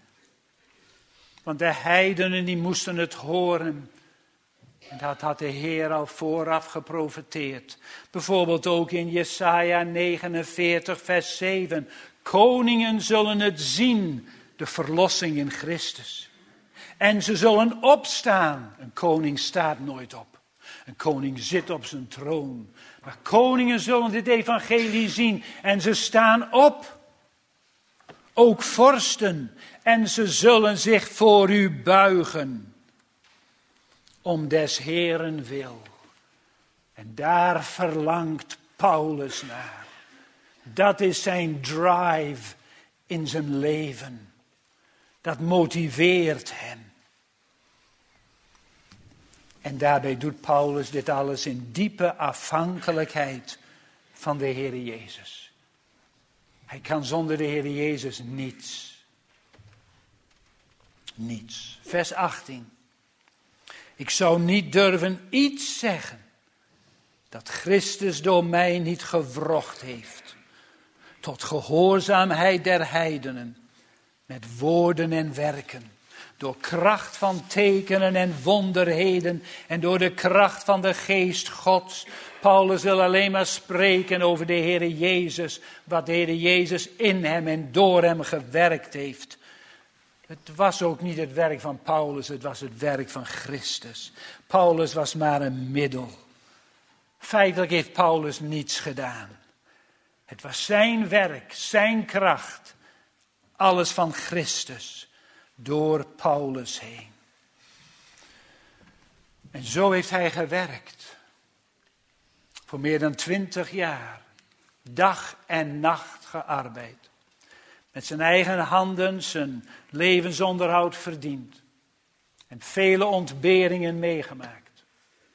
A: Want de heidenen die moesten het horen. En dat had de Heer al vooraf geprofeteerd. Bijvoorbeeld ook in Jesaja 49 vers 7. Koningen zullen het zien, de verlossing in Christus. En ze zullen opstaan. Een koning staat nooit op. Een koning zit op zijn troon. Maar koningen zullen dit evangelie zien en ze staan op. ook vorsten, en ze zullen zich voor u buigen, om des Heeren wil. En daar verlangt Paulus naar. Dat is zijn drive in zijn leven. Dat motiveert hem. En daarbij doet Paulus dit alles in diepe afhankelijkheid van de Heer Jezus. Hij kan zonder de Heer Jezus niets. Niets. Vers 18. Ik zou niet durven iets zeggen dat Christus door mij niet gewrocht heeft. Tot gehoorzaamheid der heidenen. Met woorden en werken. Door kracht van tekenen en wonderheden. En door de kracht van de geest Gods. Paulus wil alleen maar spreken over de Heer Jezus. Wat de Heer Jezus in hem en door hem gewerkt heeft. Het was ook niet het werk van Paulus, het was het werk van Christus. Paulus was maar een middel. Feitelijk heeft Paulus niets gedaan. Het was zijn werk, zijn kracht. Alles van Christus. Door Paulus heen. En zo heeft hij gewerkt. Voor meer dan 20 jaar. Dag en nacht gearbeid. Met zijn eigen handen zijn levensonderhoud verdiend. En vele ontberingen meegemaakt.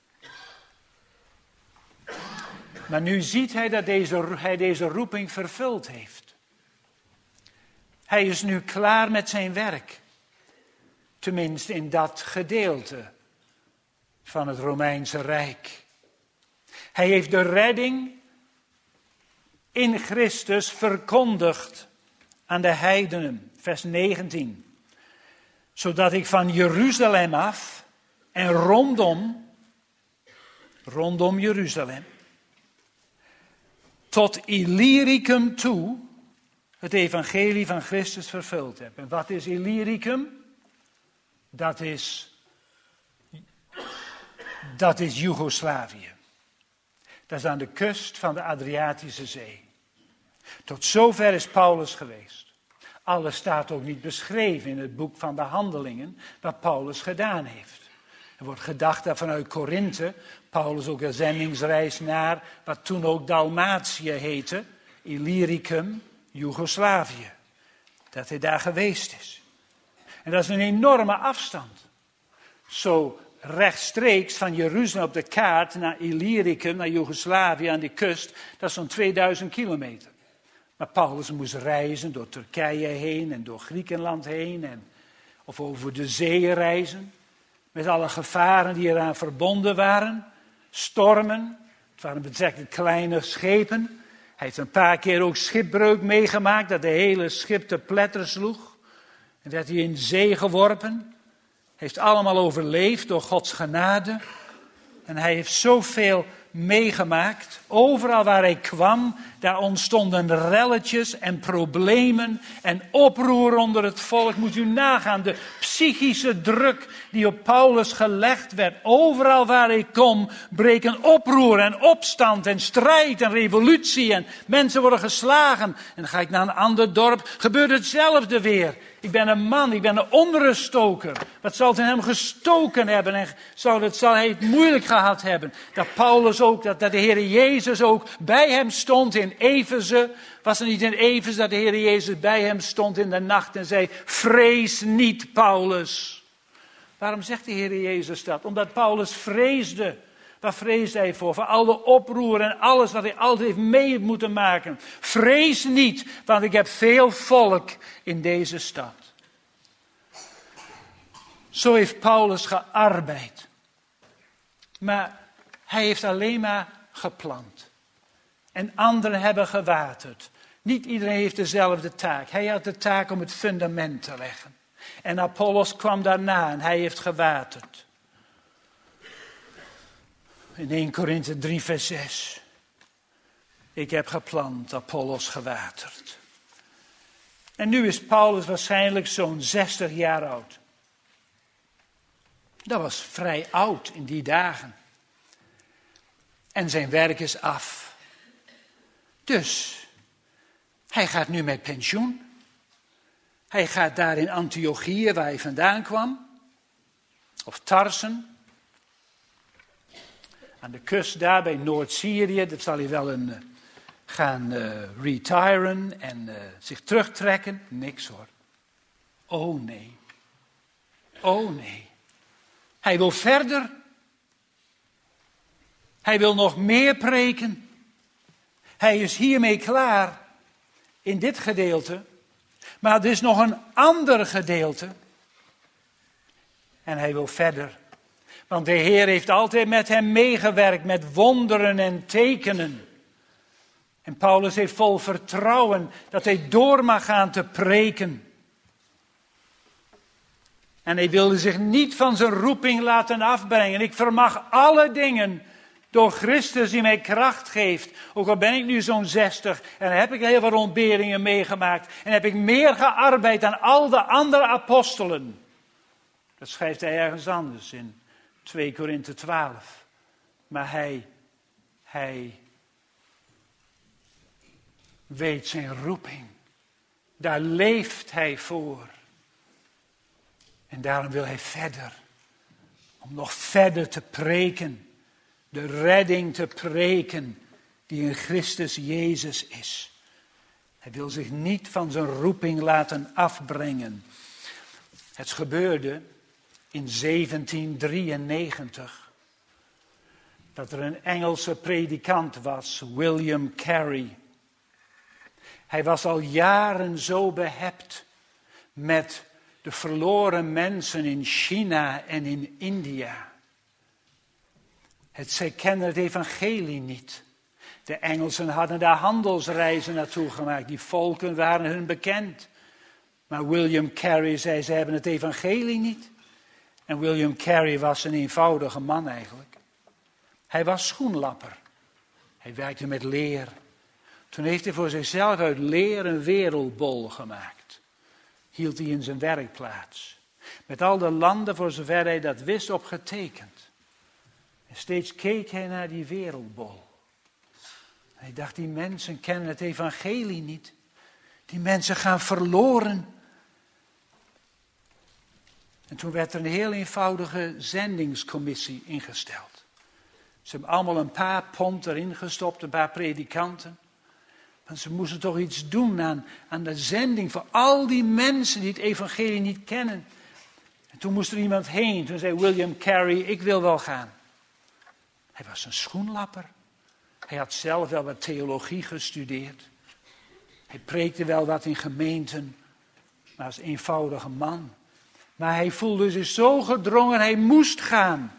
A: Maar nu ziet hij dat hij deze roeping vervuld heeft. Hij is nu klaar met zijn werk. Tenminste in dat gedeelte van het Romeinse Rijk. Hij heeft de redding in Christus verkondigd aan de heidenen. Vers 19. Zodat ik van Jeruzalem af en rondom Jeruzalem, tot Illyricum toe, het evangelie van Christus vervuld heb. En wat is Illyricum? Dat is Joegoslavië. Dat is aan de kust van de Adriatische Zee. Tot zover is Paulus geweest. Alles staat ook niet beschreven in het boek van de Handelingen wat Paulus gedaan heeft. Er wordt gedacht dat vanuit Korinthe Paulus ook een zendingsreis naar wat toen ook Dalmatië heette, Illyricum, Joegoslavië. Dat hij daar geweest is. En dat is een enorme afstand. Zo rechtstreeks van Jeruzalem op de kaart naar Illyricum, naar Joegoslavië aan de kust, dat is zo'n 2000 kilometer. Maar Paulus moest reizen door Turkije heen en door Griekenland heen. Of over de zee reizen. Met alle gevaren die eraan verbonden waren. Stormen. Het waren betrekkelijk kleine schepen. Hij heeft een paar keer ook schipbreuk meegemaakt. Dat de hele schip te pletter sloeg. En werd hij in zee geworpen. Heeft allemaal overleefd door Gods genade. En hij heeft zoveel meegemaakt. Overal waar hij kwam, daar ontstonden relletjes en problemen en oproer onder het volk. Moet u nagaan, de psychische druk die op Paulus gelegd werd. Overal waar hij kwam, breken oproer en opstand en strijd en revolutie. En mensen worden geslagen. En dan ga ik naar een ander dorp, gebeurt hetzelfde weer. Ik ben een man, ik ben een onruststoker. Wat zal het in hem gestoken hebben en zal hij het moeilijk gehad hebben. Dat Paulus ook, dat de Heer Jezus ook bij hem stond in Efeze. Was het niet in Efeze dat de Heer Jezus bij hem stond in de nacht en zei, vrees niet Paulus. Waarom zegt de Heer Jezus dat? Omdat Paulus vreesde. Waar vreesde hij voor? Voor al de oproer en alles wat hij altijd heeft mee moeten maken. Vrees niet, want ik heb veel volk in deze stad. Zo heeft Paulus gearbeid. Maar hij heeft alleen maar geplant. En anderen hebben gewaterd. Niet iedereen heeft dezelfde taak. Hij had de taak om het fundament te leggen. En Apollos kwam daarna en hij heeft gewaterd. In 1 Korinthe 3 vers 6. Ik heb geplant, Apollos gewaterd. En nu is Paulus waarschijnlijk zo'n 60 jaar oud. Dat was vrij oud in die dagen. En zijn werk is af. Dus, hij gaat nu met pensioen. Hij gaat daar in Antiochië, waar hij vandaan kwam. Of Tarsen. Aan de kust daar bij Noord-Syrië. Dat zal hij wel gaan retiren en zich terugtrekken. Niks hoor. Oh nee. Oh nee. Hij wil verder. Hij wil nog meer preken. Hij is hiermee klaar in dit gedeelte. Maar er is nog een ander gedeelte. En hij wil verder. Want de Heer heeft altijd met hem meegewerkt met wonderen en tekenen. En Paulus heeft vol vertrouwen dat hij door mag gaan te preken. En hij wilde zich niet van zijn roeping laten afbrengen. Ik vermag alle dingen door Christus die mij kracht geeft. Ook al ben ik nu zo'n 60 en heb ik heel veel ontberingen meegemaakt. En heb ik meer gearbeid dan al de andere apostelen. Dat schrijft hij ergens anders in 2 Korinthe 12. Maar hij weet zijn roeping. Daar leeft hij voor. En daarom wil hij verder. Om nog verder te preken. De redding te preken die in Christus Jezus is. Hij wil zich niet van zijn roeping laten afbrengen. Het gebeurde in 1793 dat er een Engelse predikant was, William Carey. Hij was al jaren zo behept met de verloren mensen in China en in India. Zij kenden het evangelie niet. De Engelsen hadden daar handelsreizen naartoe gemaakt. Die volken waren hun bekend. Maar William Carey zei, ze hebben het evangelie niet. En William Carey was een eenvoudige man eigenlijk. Hij was schoenlapper. Hij werkte met leer. Toen heeft hij voor zichzelf uit leer een wereldbol gemaakt. Hield hij in zijn werkplaats. Met al de landen voor zover hij dat wist opgetekend. En steeds keek hij naar die wereldbol. Hij dacht, die mensen kennen het evangelie niet. Die mensen gaan verloren. En toen werd er een heel eenvoudige zendingscommissie ingesteld. Ze hebben allemaal een paar pond erin gestopt, een paar predikanten. Want ze moesten toch iets doen aan de zending voor al die mensen die het evangelie niet kennen. En toen moest er iemand heen. Toen zei William Carey, ik wil wel gaan. Hij was een schoenlapper. Hij had zelf wel wat theologie gestudeerd. Hij preekte wel wat in gemeenten. Maar als eenvoudige man. Maar hij voelde zich zo gedrongen, hij moest gaan.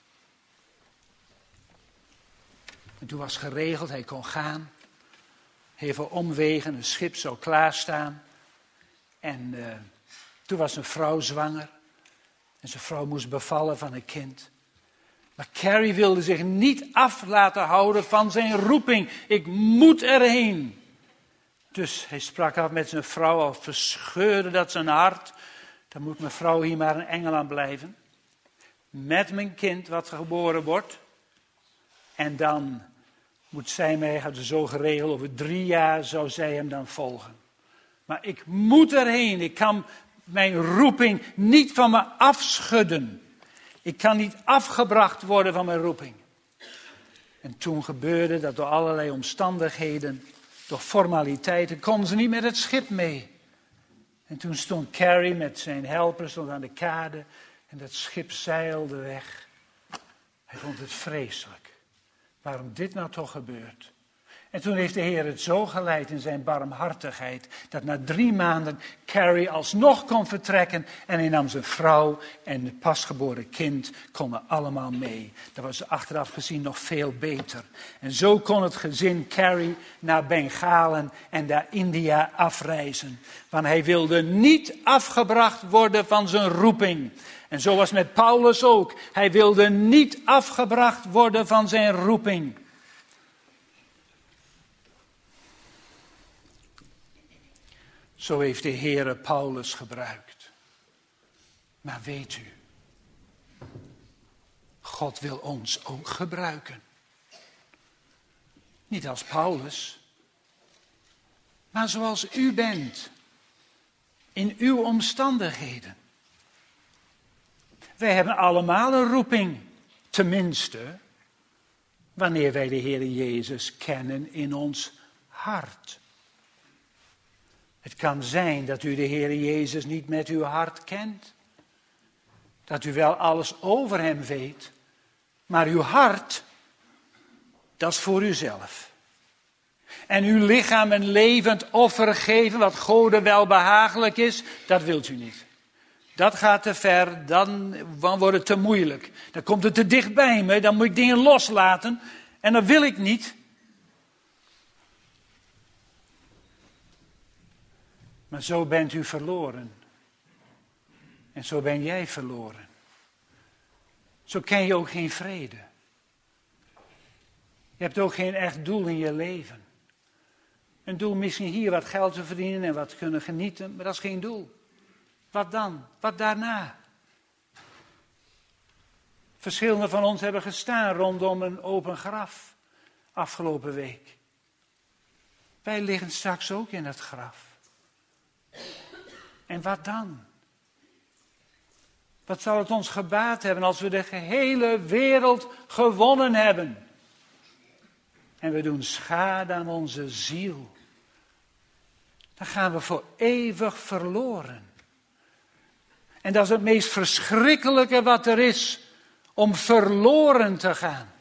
A: En toen was geregeld, hij kon gaan. Heel veel omwegen, een schip zou klaarstaan. En toen was zijn vrouw zwanger. En zijn vrouw moest bevallen van een kind. Maar Carey wilde zich niet af laten houden van zijn roeping. Ik moet erheen. Dus hij sprak af met zijn vrouw, al verscheurde dat zijn hart. Dan moet mijn vrouw hier maar in Engeland blijven. Met mijn kind wat geboren wordt. En dan moet zij mij, hadden ze zo geregeld, over 3 jaar zou zij hem dan volgen. Maar ik moet erheen. Ik kan mijn roeping niet van me afschudden. Ik kan niet afgebracht worden van mijn roeping. En toen gebeurde dat door allerlei omstandigheden, door formaliteiten, konden ze niet met het schip mee. En toen stond Carey met zijn helpers aan de kade en dat schip zeilde weg. Hij vond het vreselijk. Waarom dit nou toch gebeurt. En toen heeft de Heer het zo geleid in zijn barmhartigheid, dat na 3 maanden Carey alsnog kon vertrekken en hij nam zijn vrouw en het pasgeboren kind konden allemaal mee. Dat was achteraf gezien nog veel beter. En zo kon het gezin Carey naar Bengalen en naar India afreizen. Want hij wilde niet afgebracht worden van zijn roeping. En zo was met Paulus ook. Hij wilde niet afgebracht worden van zijn roeping. Zo heeft de Heere Paulus gebruikt. Maar weet u, God wil ons ook gebruiken. Niet als Paulus, maar zoals u bent. in uw omstandigheden. Wij hebben allemaal een roeping, tenminste, wanneer wij de Heer Jezus kennen in ons hart. Het kan zijn dat u de Heer Jezus niet met uw hart kent. Dat u wel alles over hem weet, maar uw hart, dat is voor uzelf. En uw lichaam een levend offer geven, wat Gode wel behagelijk is, dat wilt u niet. Dat gaat te ver, dan wordt het te moeilijk. Dan komt het te dicht bij me, dan moet ik dingen loslaten en dat wil ik niet. Maar zo bent u verloren. En zo ben jij verloren. Zo ken je ook geen vrede. Je hebt ook geen echt doel in je leven. Een doel misschien hier wat geld te verdienen en wat kunnen genieten, maar dat is geen doel. Wat dan? Wat daarna? Verschillende van ons hebben gestaan rondom een open graf afgelopen week. Wij liggen straks ook in het graf. En wat dan? Wat zal het ons gebaat hebben als we de gehele wereld gewonnen hebben? En we doen schade aan onze ziel. Dan gaan we voor eeuwig verloren. En dat is het meest verschrikkelijke wat er is, om verloren te gaan.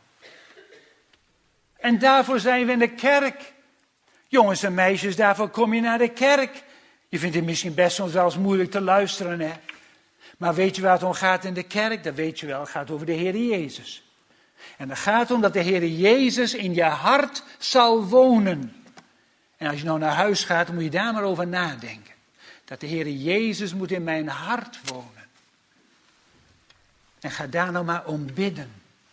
A: En daarvoor zijn we in de kerk. Jongens en meisjes, daarvoor kom je naar de kerk. Je vindt het misschien best soms wel eens moeilijk te luisteren, hè. Maar weet je waar het om gaat in de kerk? Dat weet je wel, het gaat over de Heer Jezus. En het gaat om dat de Heer Jezus in je hart zal wonen. En als je nou naar huis gaat, dan moet je daar maar over nadenken. Dat de Heer Jezus moet in mijn hart wonen. En ga daar nou maar om bidden.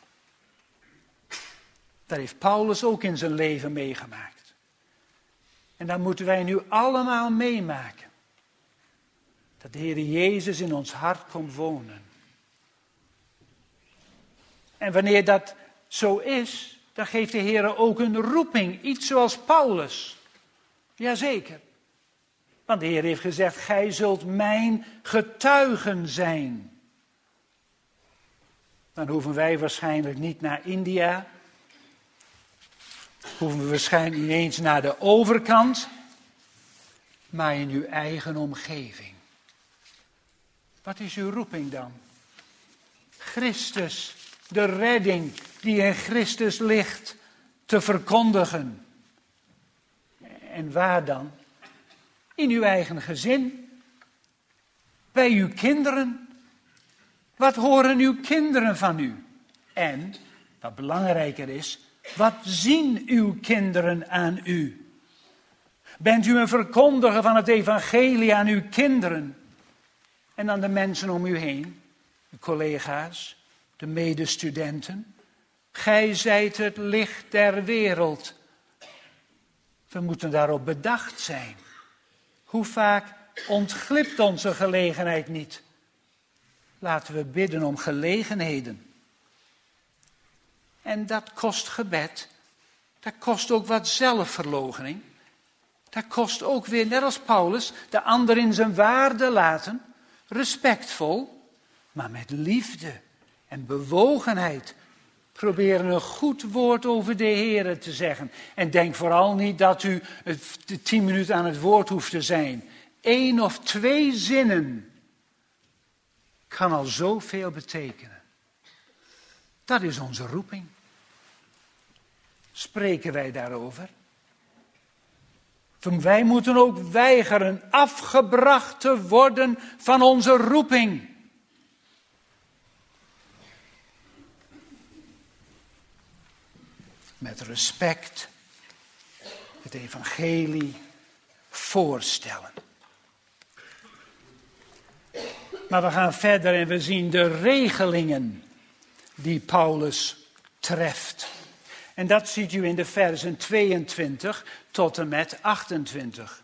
A: Dat heeft Paulus ook in zijn leven meegemaakt. En dat moeten wij nu allemaal meemaken. Dat de Heer Jezus in ons hart komt wonen. En wanneer dat zo is, dan geeft de Heer ook een roeping. Iets zoals Paulus. Jazeker. Want de Heer heeft gezegd, gij zult mijn getuigen zijn. Dan hoeven wij waarschijnlijk niet naar India. Hoeven we waarschijnlijk niet eens naar de overkant. Maar in uw eigen omgeving. Wat is uw roeping dan? Christus, de redding die in Christus ligt, te verkondigen. En waar dan? In uw eigen gezin. Bij uw kinderen. Wat horen uw kinderen van u? En, wat belangrijker is, wat zien uw kinderen aan u? Bent u een verkondiger van het evangelie aan uw kinderen? En aan de mensen om u heen, de collega's, de medestudenten. Gij zijt het licht der wereld. We moeten daarop bedacht zijn. Hoe vaak ontglipt onze gelegenheid niet? Laten we bidden om gelegenheden. En dat kost gebed. Dat kost ook wat zelfverloochening. Dat kost ook weer, net als Paulus, de ander in zijn waarde laten. Respectvol, maar met liefde en bewogenheid. Proberen een goed woord over de Heer te zeggen. En denk vooral niet dat u 10 minuten aan het woord hoeft te zijn. 1 of 2 zinnen kan al zoveel betekenen. Dat is onze roeping. Spreken wij daarover? Wij moeten ook weigeren afgebracht te worden van onze roeping. Met respect het evangelie voorstellen. Maar we gaan verder en we zien de regelingen die Paulus treft. En dat ziet u in de versen 22 tot en met 28.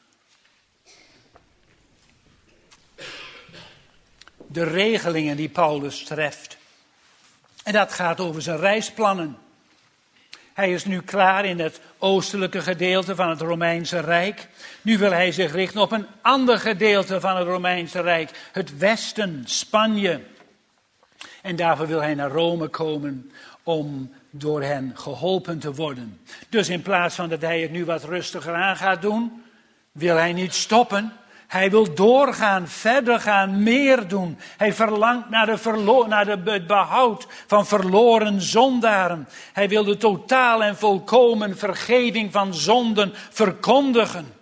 A: De regelingen die Paulus treft. En dat gaat over zijn reisplannen. Hij is nu klaar in het oostelijke gedeelte van het Romeinse Rijk. Nu wil hij zich richten op een ander gedeelte van het Romeinse Rijk. Het westen, Spanje. En daarvoor wil hij naar Rome komen om door hen geholpen te worden. Dus in plaats van dat hij het nu wat rustiger aan gaat doen, wil hij niet stoppen. Hij wil doorgaan, verder gaan, meer doen. Hij verlangt naar het behoud van verloren zondaren. Hij wil de totaal en volkomen vergeving van zonden verkondigen.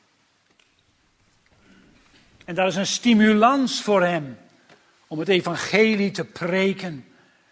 A: En dat is een stimulans voor hem om het evangelie te preken.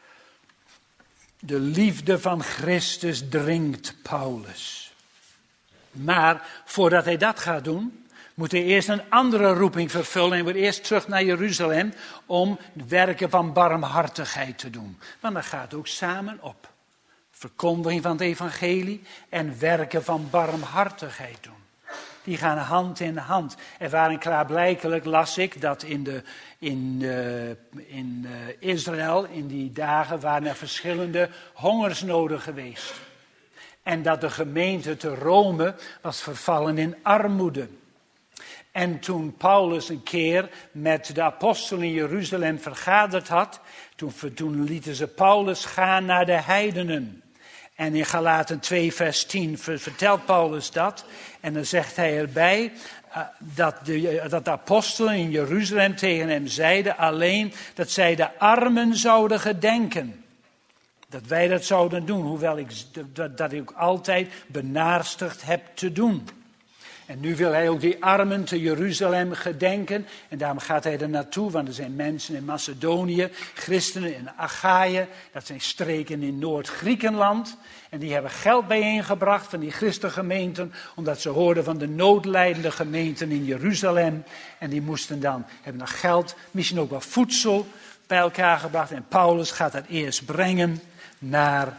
A: De liefde van Christus dringt Paulus. Maar voordat hij dat gaat doen, moet hij eerst een andere roeping vervullen. En moet eerst terug naar Jeruzalem om werken van barmhartigheid te doen. Want dat gaat ook samen op. Verkondiging van het evangelie en werken van barmhartigheid doen. Die gaan hand in hand. En waarin klaarblijkelijk las ik dat in Israël in die dagen waren er verschillende hongersnoden geweest. En dat de gemeente te Rome was vervallen in armoede. En toen Paulus een keer met de apostelen in Jeruzalem vergaderd had, toen lieten ze Paulus gaan naar de heidenen. En in Galaten 2 vers 10 vertelt Paulus dat. En dan zegt hij erbij dat de apostelen in Jeruzalem tegen hem zeiden alleen dat zij de armen zouden gedenken. Dat wij dat zouden doen, hoewel ik ook altijd benaarstigd heb te doen. En nu wil hij ook die armen te Jeruzalem gedenken. En daarom gaat hij er naartoe, want er zijn mensen in Macedonië, christenen in Achaïe. Dat zijn streken in Noord-Griekenland. En die hebben geld bijeengebracht van die christengemeenten, omdat ze hoorden van de noodlijdende gemeenten in Jeruzalem. En die hebben dan geld, misschien ook wat voedsel bij elkaar gebracht. En Paulus gaat dat eerst brengen naar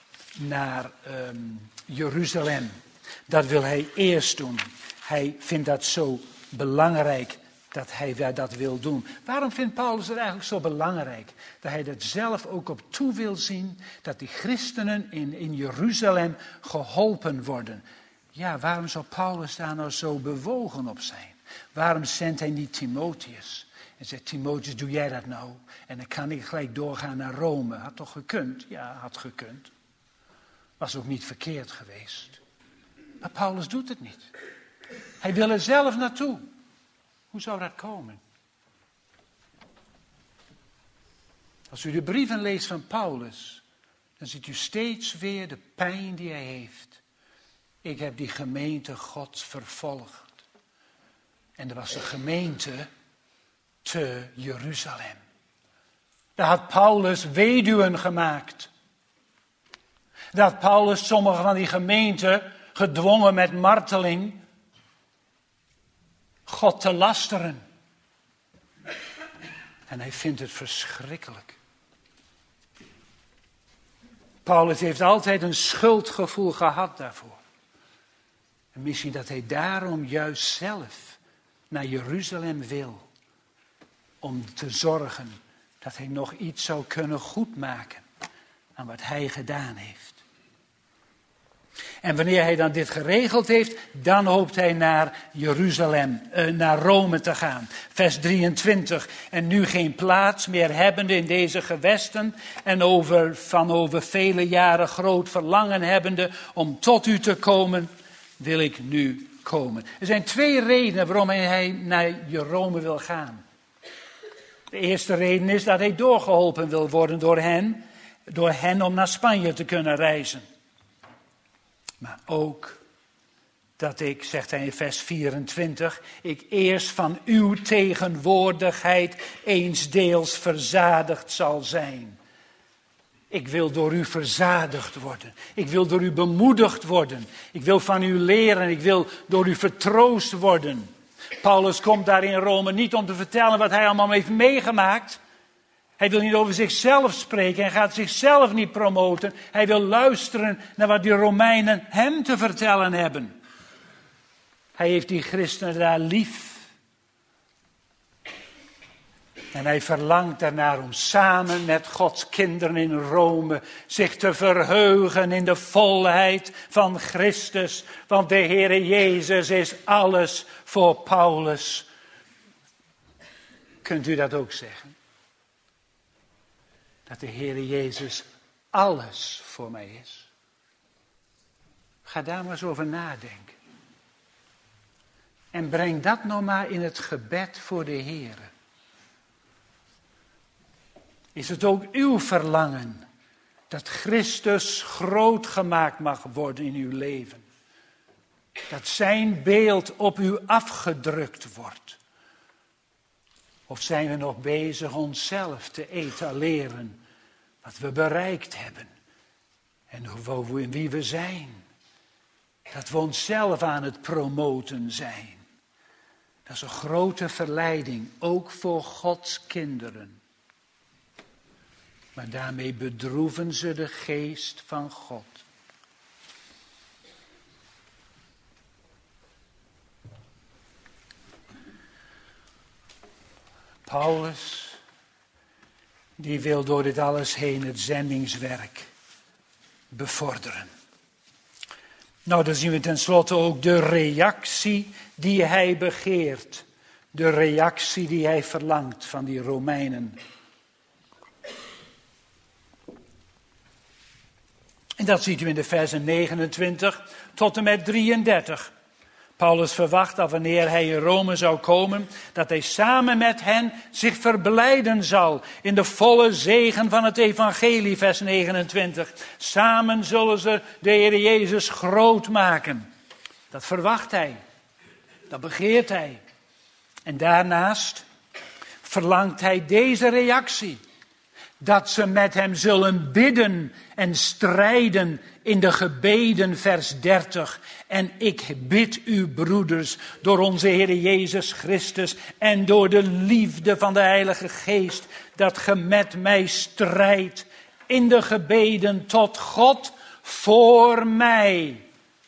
A: Jeruzalem. Dat wil hij eerst doen. Hij vindt dat zo belangrijk dat hij dat wil doen. Waarom vindt Paulus het eigenlijk zo belangrijk? Dat hij er zelf ook op toe wil zien dat die christenen in Jeruzalem geholpen worden. Ja, waarom zou Paulus daar nou zo bewogen op zijn? Waarom zendt hij niet Timotheus? En zegt Timotheus, doe jij dat nou? En dan kan ik gelijk doorgaan naar Rome. Had toch gekund? Ja, had gekund. Was ook niet verkeerd geweest. Maar Paulus doet het niet. Hij wil er zelf naartoe. Hoe zou dat komen? Als u de brieven leest van Paulus, dan ziet u steeds weer de pijn die hij heeft. Ik heb die gemeente Gods vervolgd. En er was een gemeente te Jeruzalem. Daar had Paulus weduwen gemaakt. Daar had Paulus sommige van die gemeenten gedwongen met marteling God te lasteren. En hij vindt het verschrikkelijk. Paulus heeft altijd een schuldgevoel gehad daarvoor. En misschien dat hij daarom juist zelf naar Jeruzalem wil. Om te zorgen dat hij nog iets zou kunnen goedmaken aan wat hij gedaan heeft. En wanneer hij dan dit geregeld heeft, dan hoopt hij naar Jeruzalem, naar Rome te gaan. Vers 23. En nu geen plaats meer hebbende in deze gewesten en over vele jaren groot verlangen hebbende om tot u te komen, wil ik nu komen. Er zijn 2 redenen waarom hij naar Rome wil gaan. De eerste reden is dat hij doorgeholpen wil worden door hen om naar Spanje te kunnen reizen. Maar ook dat ik, zegt hij in vers 24, ik eerst van uw tegenwoordigheid eensdeels verzadigd zal zijn. Ik wil door u verzadigd worden. Ik wil door u bemoedigd worden. Ik wil van u leren. Ik wil door u vertroost worden. Paulus komt daar in Rome niet om te vertellen wat hij allemaal heeft meegemaakt. Hij wil niet over zichzelf spreken en gaat zichzelf niet promoten. Hij wil luisteren naar wat die Romeinen hem te vertellen hebben. Hij heeft die christenen daar lief. En hij verlangt ernaar om samen met Gods kinderen in Rome zich te verheugen in de volheid van Christus. Want de Heere Jezus is alles voor Paulus. Kunt u dat ook zeggen? Dat de Heere Jezus alles voor mij is. Ga daar maar eens over nadenken. En breng dat nou maar in het gebed voor de Heere. Is het ook uw verlangen dat Christus groot gemaakt mag worden in uw leven? Dat zijn beeld op u afgedrukt wordt? Of zijn we nog bezig onszelf te etaleren, wat we bereikt hebben en wie we zijn? Dat we onszelf aan het promoten zijn. Dat is een grote verleiding, ook voor Gods kinderen. Maar daarmee bedroeven ze de geest van God. Paulus, die wil door dit alles heen het zendingswerk bevorderen. Nou, dan zien we tenslotte ook de reactie die hij begeert. De reactie die hij verlangt van die Romeinen. En dat ziet u in de versen 29 tot en met 33. Paulus verwacht dat wanneer hij in Rome zou komen, dat hij samen met hen zich verblijden zal in de volle zegen van het evangelie, vers 29. Samen zullen ze de Heer Jezus groot maken. Dat verwacht hij. Dat begeert hij. En daarnaast verlangt hij deze reactie. Dat ze met hem zullen bidden en strijden in de gebeden, vers 30. En ik bid u, broeders, door onze Heer Jezus Christus en door de liefde van de Heilige Geest, dat ge met mij strijdt in de gebeden tot God voor mij.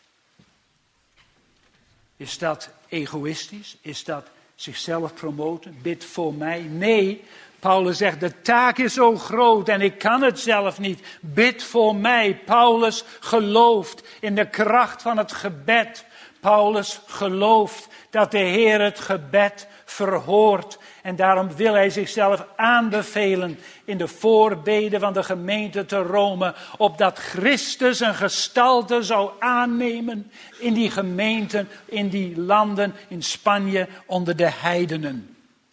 A: Is dat egoïstisch? Is dat zichzelf promoten? Bid voor mij? Nee. Paulus zegt, de taak is zo groot en ik kan het zelf niet. Bid voor mij. Paulus gelooft in de kracht van het gebed. Paulus gelooft dat de Heer het gebed verhoort. En daarom wil hij zichzelf aanbevelen in de voorbeden van de gemeente te Rome. Opdat Christus een gestalte zou aannemen in die gemeenten, in die landen, in Spanje, onder de heidenen.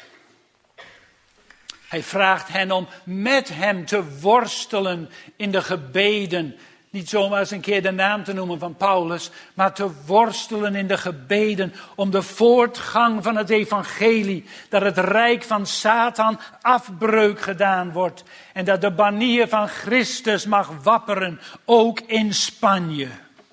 A: Hij vraagt hen om met hem te worstelen in de gebeden. Niet zomaar eens een keer de naam te noemen van Paulus, maar te worstelen in de gebeden om de voortgang van het evangelie. Dat het rijk van Satan afbreuk gedaan wordt. En dat de banier van Christus mag wapperen, ook in Spanje.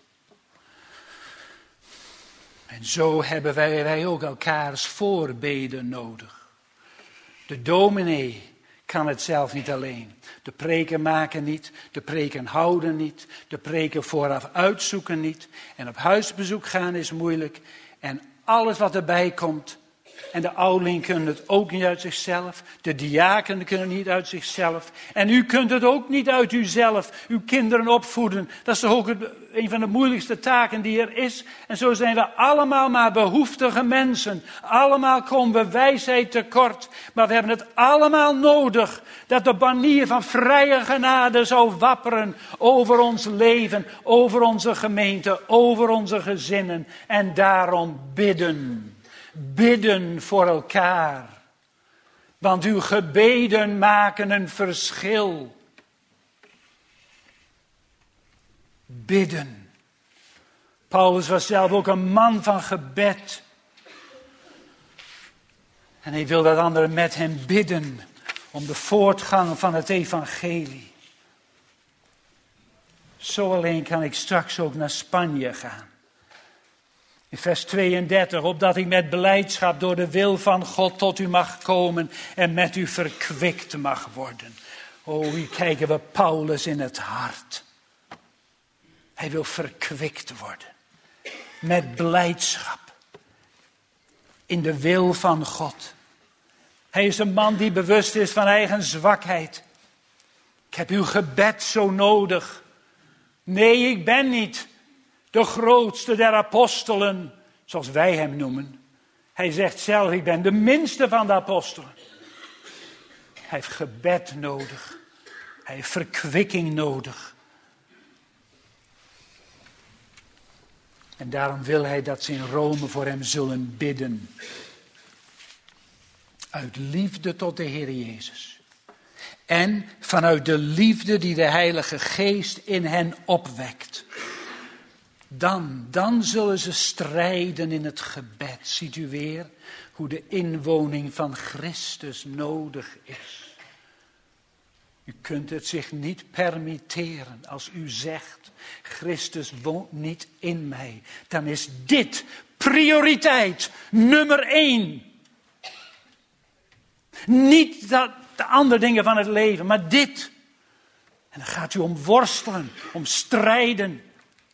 A: En zo hebben wij ook elkaars voorbeden nodig. De dominee kan het zelf niet alleen. De preken maken niet, de preken houden niet, de preken vooraf uitzoeken niet. En op huisbezoek gaan is moeilijk. En alles wat erbij komt. En de ouderlingen kunnen het ook niet uit zichzelf. De diakenen kunnen het niet uit zichzelf. En u kunt het ook niet uit uzelf. Uw kinderen opvoeden. Dat is toch ook een van de moeilijkste taken die er is. En zo zijn we allemaal maar behoeftige mensen. Allemaal komen we wijsheid tekort. Maar we hebben het allemaal nodig. Dat de banier van vrije genade zou wapperen over ons leven. Over onze gemeente. Over onze gezinnen. En daarom bidden. Bidden voor elkaar. Want uw gebeden maken een verschil. Bidden. Paulus was zelf ook een man van gebed. En hij wil dat anderen met hem bidden. Om de voortgang van het evangelie. Zo alleen kan ik straks ook naar Spanje gaan. In vers 32, opdat ik met blijdschap door de wil van God tot u mag komen en met u verkwikt mag worden. Oh, hier kijken we Paulus in het hart. Hij wil verkwikt worden. Met blijdschap. In de wil van God. Hij is een man die bewust is van eigen zwakheid. Ik heb uw gebed zo nodig. Nee, ik ben niet de grootste der apostelen, zoals wij hem noemen. Hij zegt zelf, ik ben de minste van de apostelen. Hij heeft gebed nodig. Hij heeft verkwikking nodig. En daarom wil hij dat ze in Rome voor hem zullen bidden. Uit liefde tot de Heer Jezus. En vanuit de liefde die de Heilige Geest in hen opwekt. Dan zullen ze strijden in het gebed. Ziet u weer hoe de inwoning van Christus nodig is. U kunt het zich niet permitteren als u zegt, Christus woont niet in mij. Dan is dit prioriteit nummer 1. Niet de andere dingen van het leven, maar dit. En dan gaat u om worstelen, om strijden.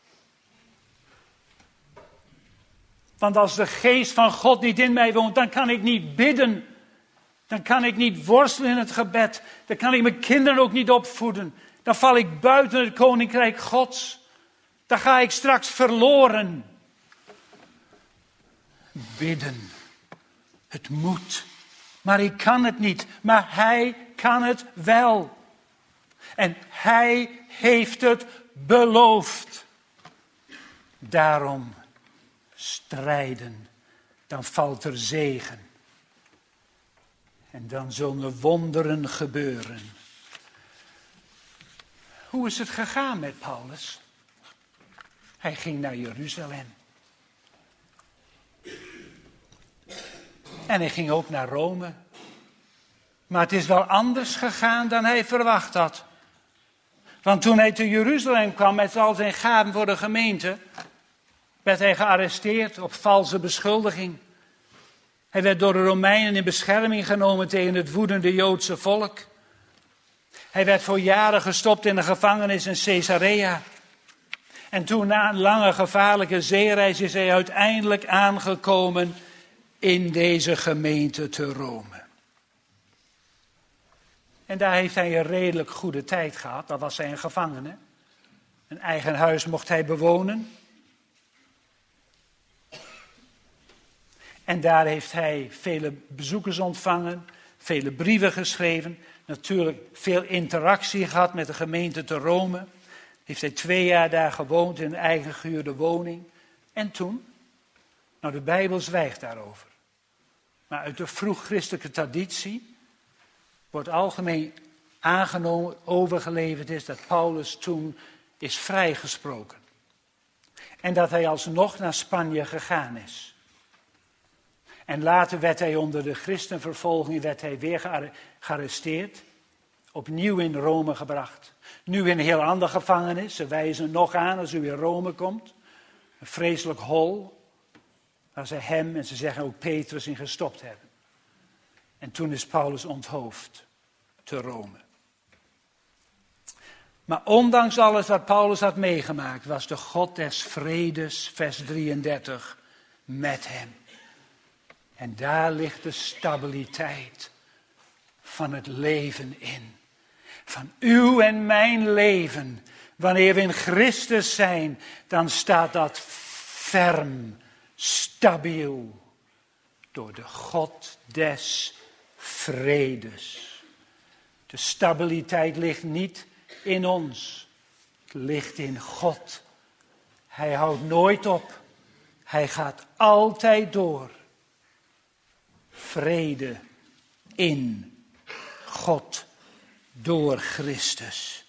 A: Want als de geest van God niet in mij woont, dan kan ik niet bidden. Dan kan ik niet worstelen in het gebed. Dan kan ik mijn kinderen ook niet opvoeden. Dan val ik buiten het koninkrijk Gods. Dan ga ik straks verloren. Bidden. Het moet. Maar ik kan het niet. Maar hij kan het wel. En hij heeft het beloofd. Daarom strijden. Dan valt er zegen. En dan zullen wonderen gebeuren. Hoe is het gegaan met Paulus? Hij ging naar Jeruzalem. En hij ging ook naar Rome. Maar het is wel anders gegaan dan hij verwacht had. Want toen hij te Jeruzalem kwam met al zijn gaven voor de gemeente, werd hij gearresteerd op valse beschuldiging. Hij werd door de Romeinen in bescherming genomen tegen het woedende Joodse volk. Hij werd voor jaren gestopt in de gevangenis in Caesarea. En toen na een lange gevaarlijke zeereis is hij uiteindelijk aangekomen in deze gemeente te Rome. En daar heeft hij een redelijk goede tijd gehad. Daar was hij een gevangene. Een eigen huis mocht hij bewonen. En daar heeft hij vele bezoekers ontvangen, vele brieven geschreven. Natuurlijk veel interactie gehad met de gemeente te Rome. Heeft hij 2 jaar daar gewoond in een eigen gehuurde woning. En toen? Nou, de Bijbel zwijgt daarover. Maar uit de vroeg-christelijke traditie wordt algemeen aangenomen, overgeleverd is dat Paulus toen is vrijgesproken. En dat hij alsnog naar Spanje gegaan is. En later werd hij onder de christenvervolging weer gearresteerd. Opnieuw in Rome gebracht. Nu in een heel andere gevangenis. Ze wijzen nog aan als u in Rome komt. Een vreselijk hol. Waar ze hem en ze zeggen ook Petrus in gestopt hebben. En toen is Paulus onthoofd te Rome. Maar ondanks alles wat Paulus had meegemaakt, was de God des vredes, vers 33, met hem. En daar ligt de stabiliteit van het leven in. Van uw en mijn leven. Wanneer we in Christus zijn, dan staat dat ferm, stabiel. Door de God des vredes. De stabiliteit ligt niet in ons. Het ligt in God. Hij houdt nooit op. Hij gaat altijd door. Vrede in God door Christus.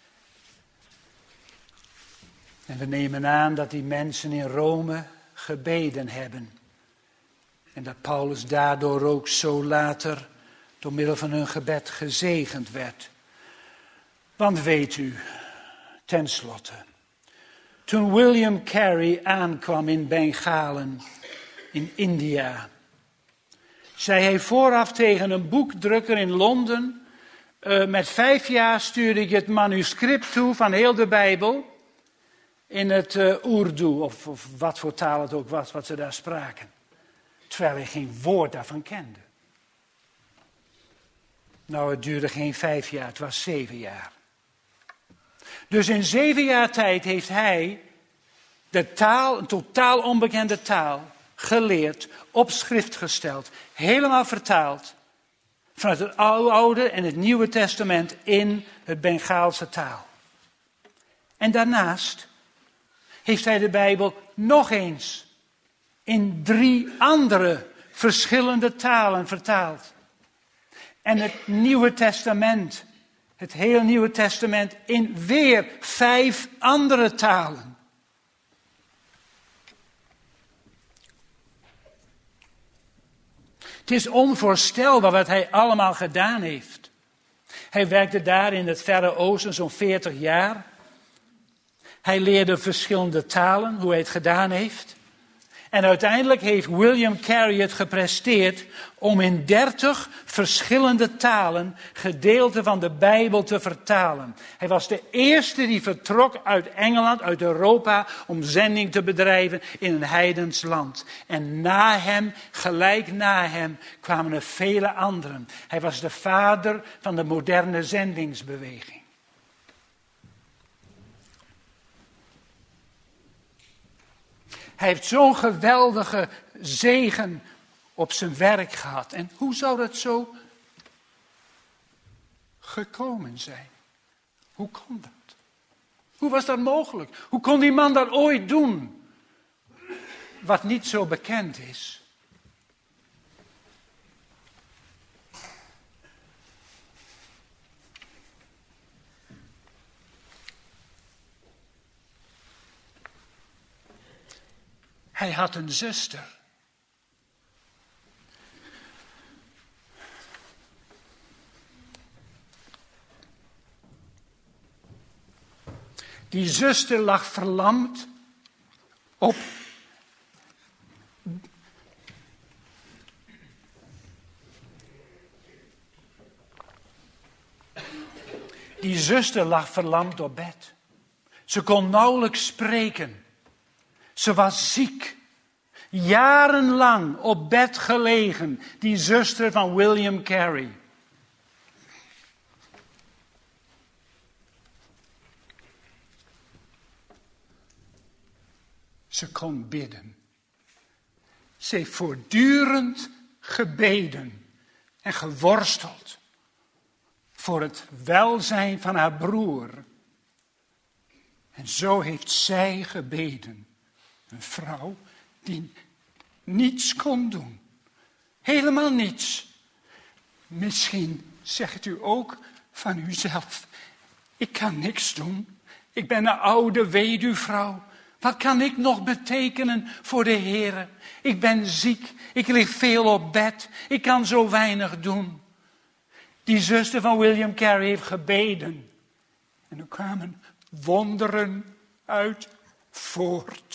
A: En we nemen aan dat die mensen in Rome gebeden hebben. En dat Paulus daardoor ook zo later door middel van hun gebed gezegend werd. Want weet u, tenslotte, toen William Carey aankwam in Bengalen, in India, zei hij vooraf tegen een boekdrukker in Londen, met 5 jaar stuurde ik het manuscript toe van heel de Bijbel in het Urdu, of wat voor taal het ook was, wat ze daar spraken. Terwijl hij geen woord daarvan kende. Nou, het duurde geen 5 jaar, het was 7 jaar. Dus in 7 jaar tijd heeft hij de taal, een totaal onbekende taal, geleerd, op schrift gesteld, helemaal vertaald. Vanuit het Oude en het Nieuwe Testament in het Bengaalse taal. En daarnaast heeft hij de Bijbel nog eens in 3 andere verschillende talen vertaald. En het Nieuwe Testament, het hele Nieuwe Testament in weer 5 andere talen. Het is onvoorstelbaar wat hij allemaal gedaan heeft. Hij werkte daar in het Verre Oosten zo'n 40 jaar. Hij leerde verschillende talen, hoe hij het gedaan heeft. En uiteindelijk heeft William Carey het gepresteerd om in 30 verschillende talen gedeelten van de Bijbel te vertalen. Hij was de eerste die vertrok uit Engeland, uit Europa, om zending te bedrijven in een heidens land. En na hem, gelijk na hem, kwamen er vele anderen. Hij was de vader van de moderne zendingsbeweging. Hij heeft zo'n geweldige zegen op zijn werk gehad. En hoe zou dat zo gekomen zijn? Hoe kon dat? Hoe was dat mogelijk? Hoe kon die man dat ooit doen? Wat niet zo bekend is. Hij had een zuster. Die zuster lag verlamd op Die zuster lag verlamd op bed. Ze kon nauwelijks spreken. Ze was ziek. Jarenlang op bed gelegen. Die zuster van William Carey. Ze kon bidden. Ze heeft voortdurend gebeden en geworsteld voor het welzijn van haar broer. En zo heeft zij gebeden. Een vrouw die niets kon doen. Helemaal niets. Misschien zegt u ook van uzelf: ik kan niks doen. Ik ben een oude weduwvrouw. Wat kan ik nog betekenen voor de Heere? Ik ben ziek. Ik lig veel op bed. Ik kan zo weinig doen. Die zuster van William Carey heeft gebeden. En er kwamen wonderen uit voort.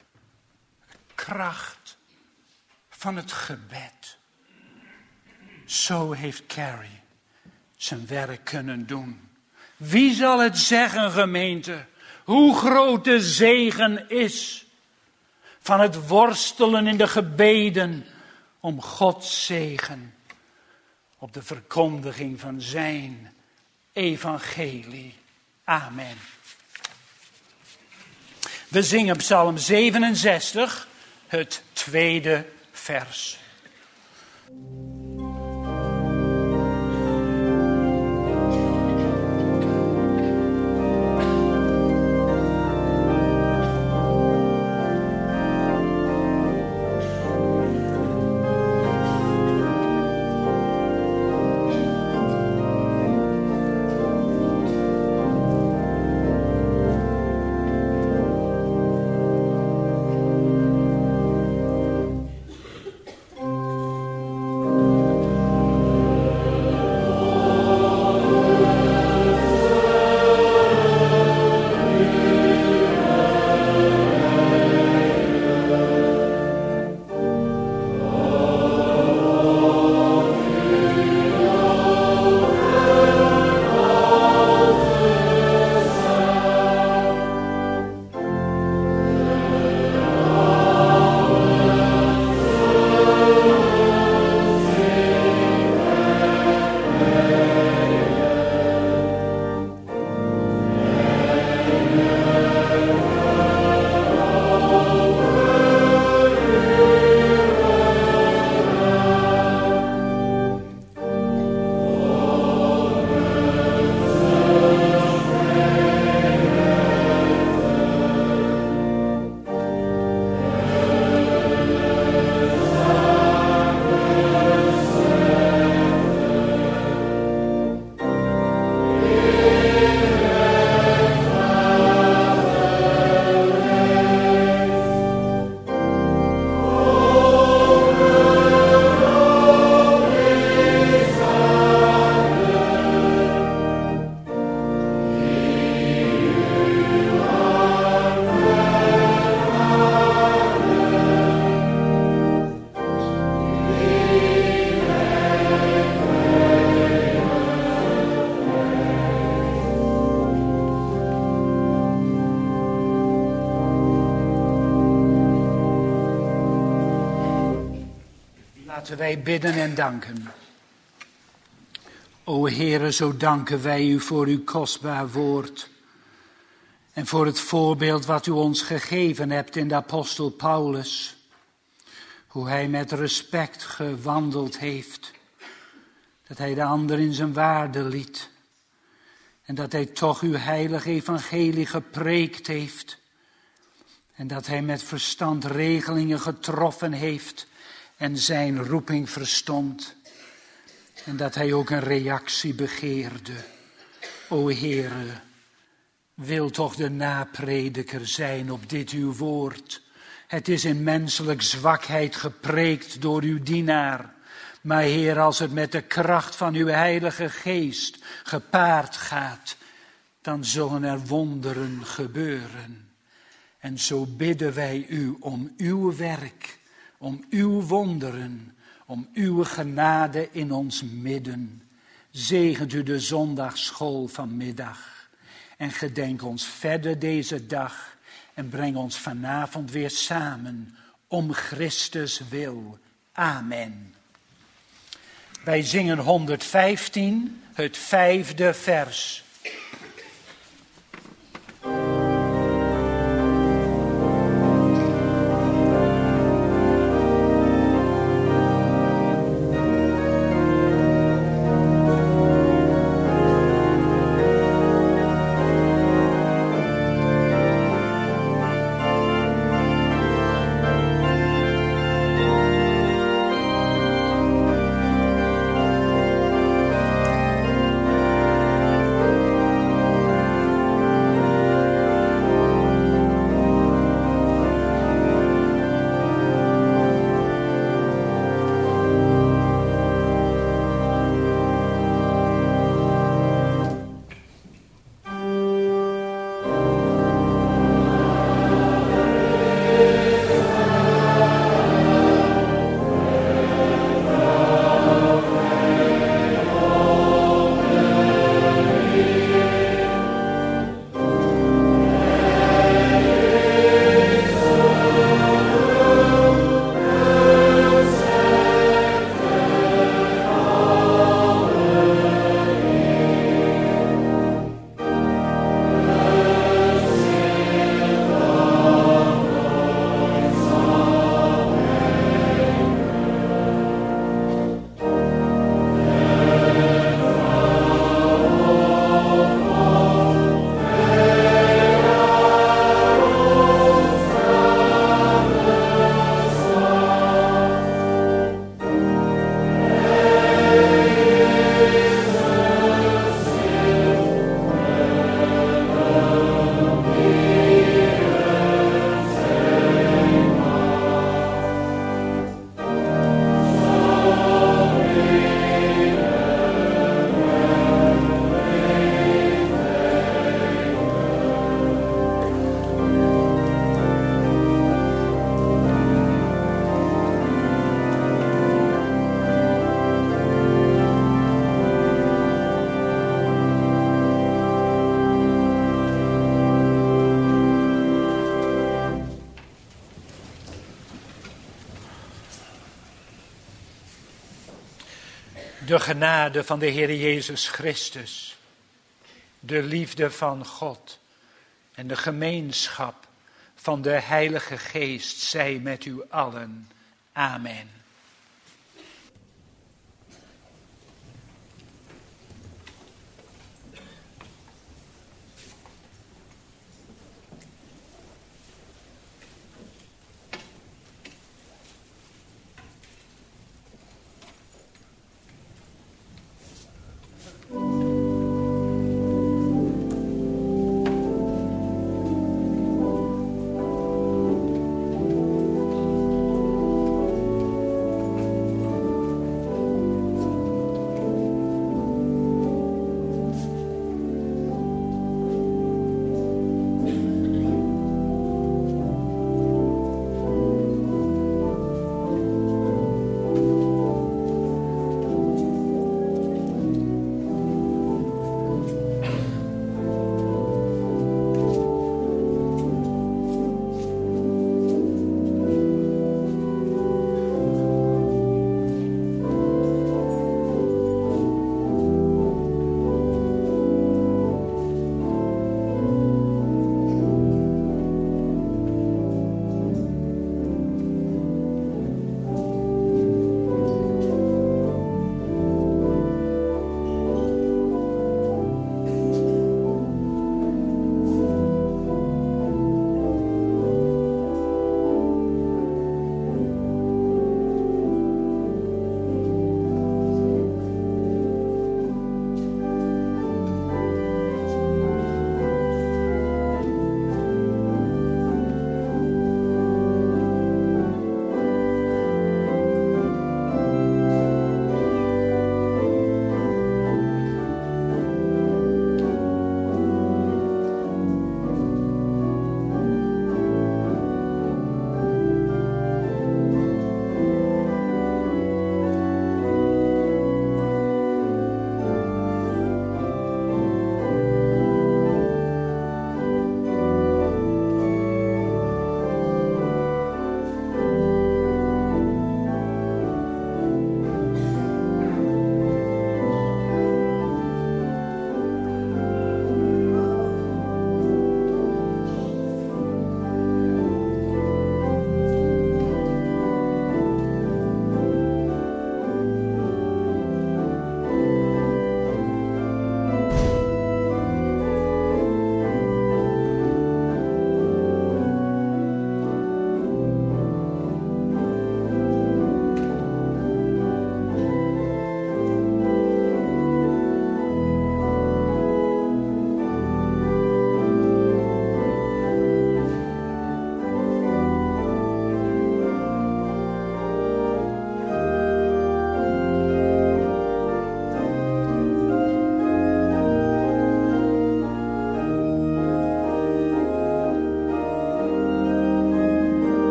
A: Kracht van het gebed. Zo heeft Carey zijn werk kunnen doen. Wie zal het zeggen, gemeente? Hoe groot de zegen is van het worstelen in de gebeden om Gods zegen op de verkondiging van zijn evangelie. Amen. We zingen Psalm 67, het 2e vers. Laten wij bidden en danken. O Heere, zo danken wij u voor uw kostbaar woord. En voor het voorbeeld wat u ons gegeven hebt in de apostel Paulus. Hoe hij met respect gewandeld heeft. Dat hij de ander in zijn waarde liet. En dat hij toch uw heilige evangelie gepreekt heeft. En dat hij met verstand regelingen getroffen heeft en zijn roeping verstond. En dat hij ook een reactie begeerde. O Heere, wil toch de naprediker zijn op dit uw woord. Het is in menselijk zwakheid gepreekt door uw dienaar. Maar Heer, als het met de kracht van uw heilige geest gepaard gaat, dan zullen er wonderen gebeuren. En zo bidden wij u om uw werk, om uw wonderen, om uw genade in ons midden. Zegent u de zondagsschool vanmiddag en gedenk ons verder deze dag en breng ons vanavond weer samen om Christus wil. Amen. Wij zingen 115, het 5e vers. De genade van de Heer Jezus Christus, de liefde van God en de gemeenschap van de Heilige Geest zij met u allen. Amen.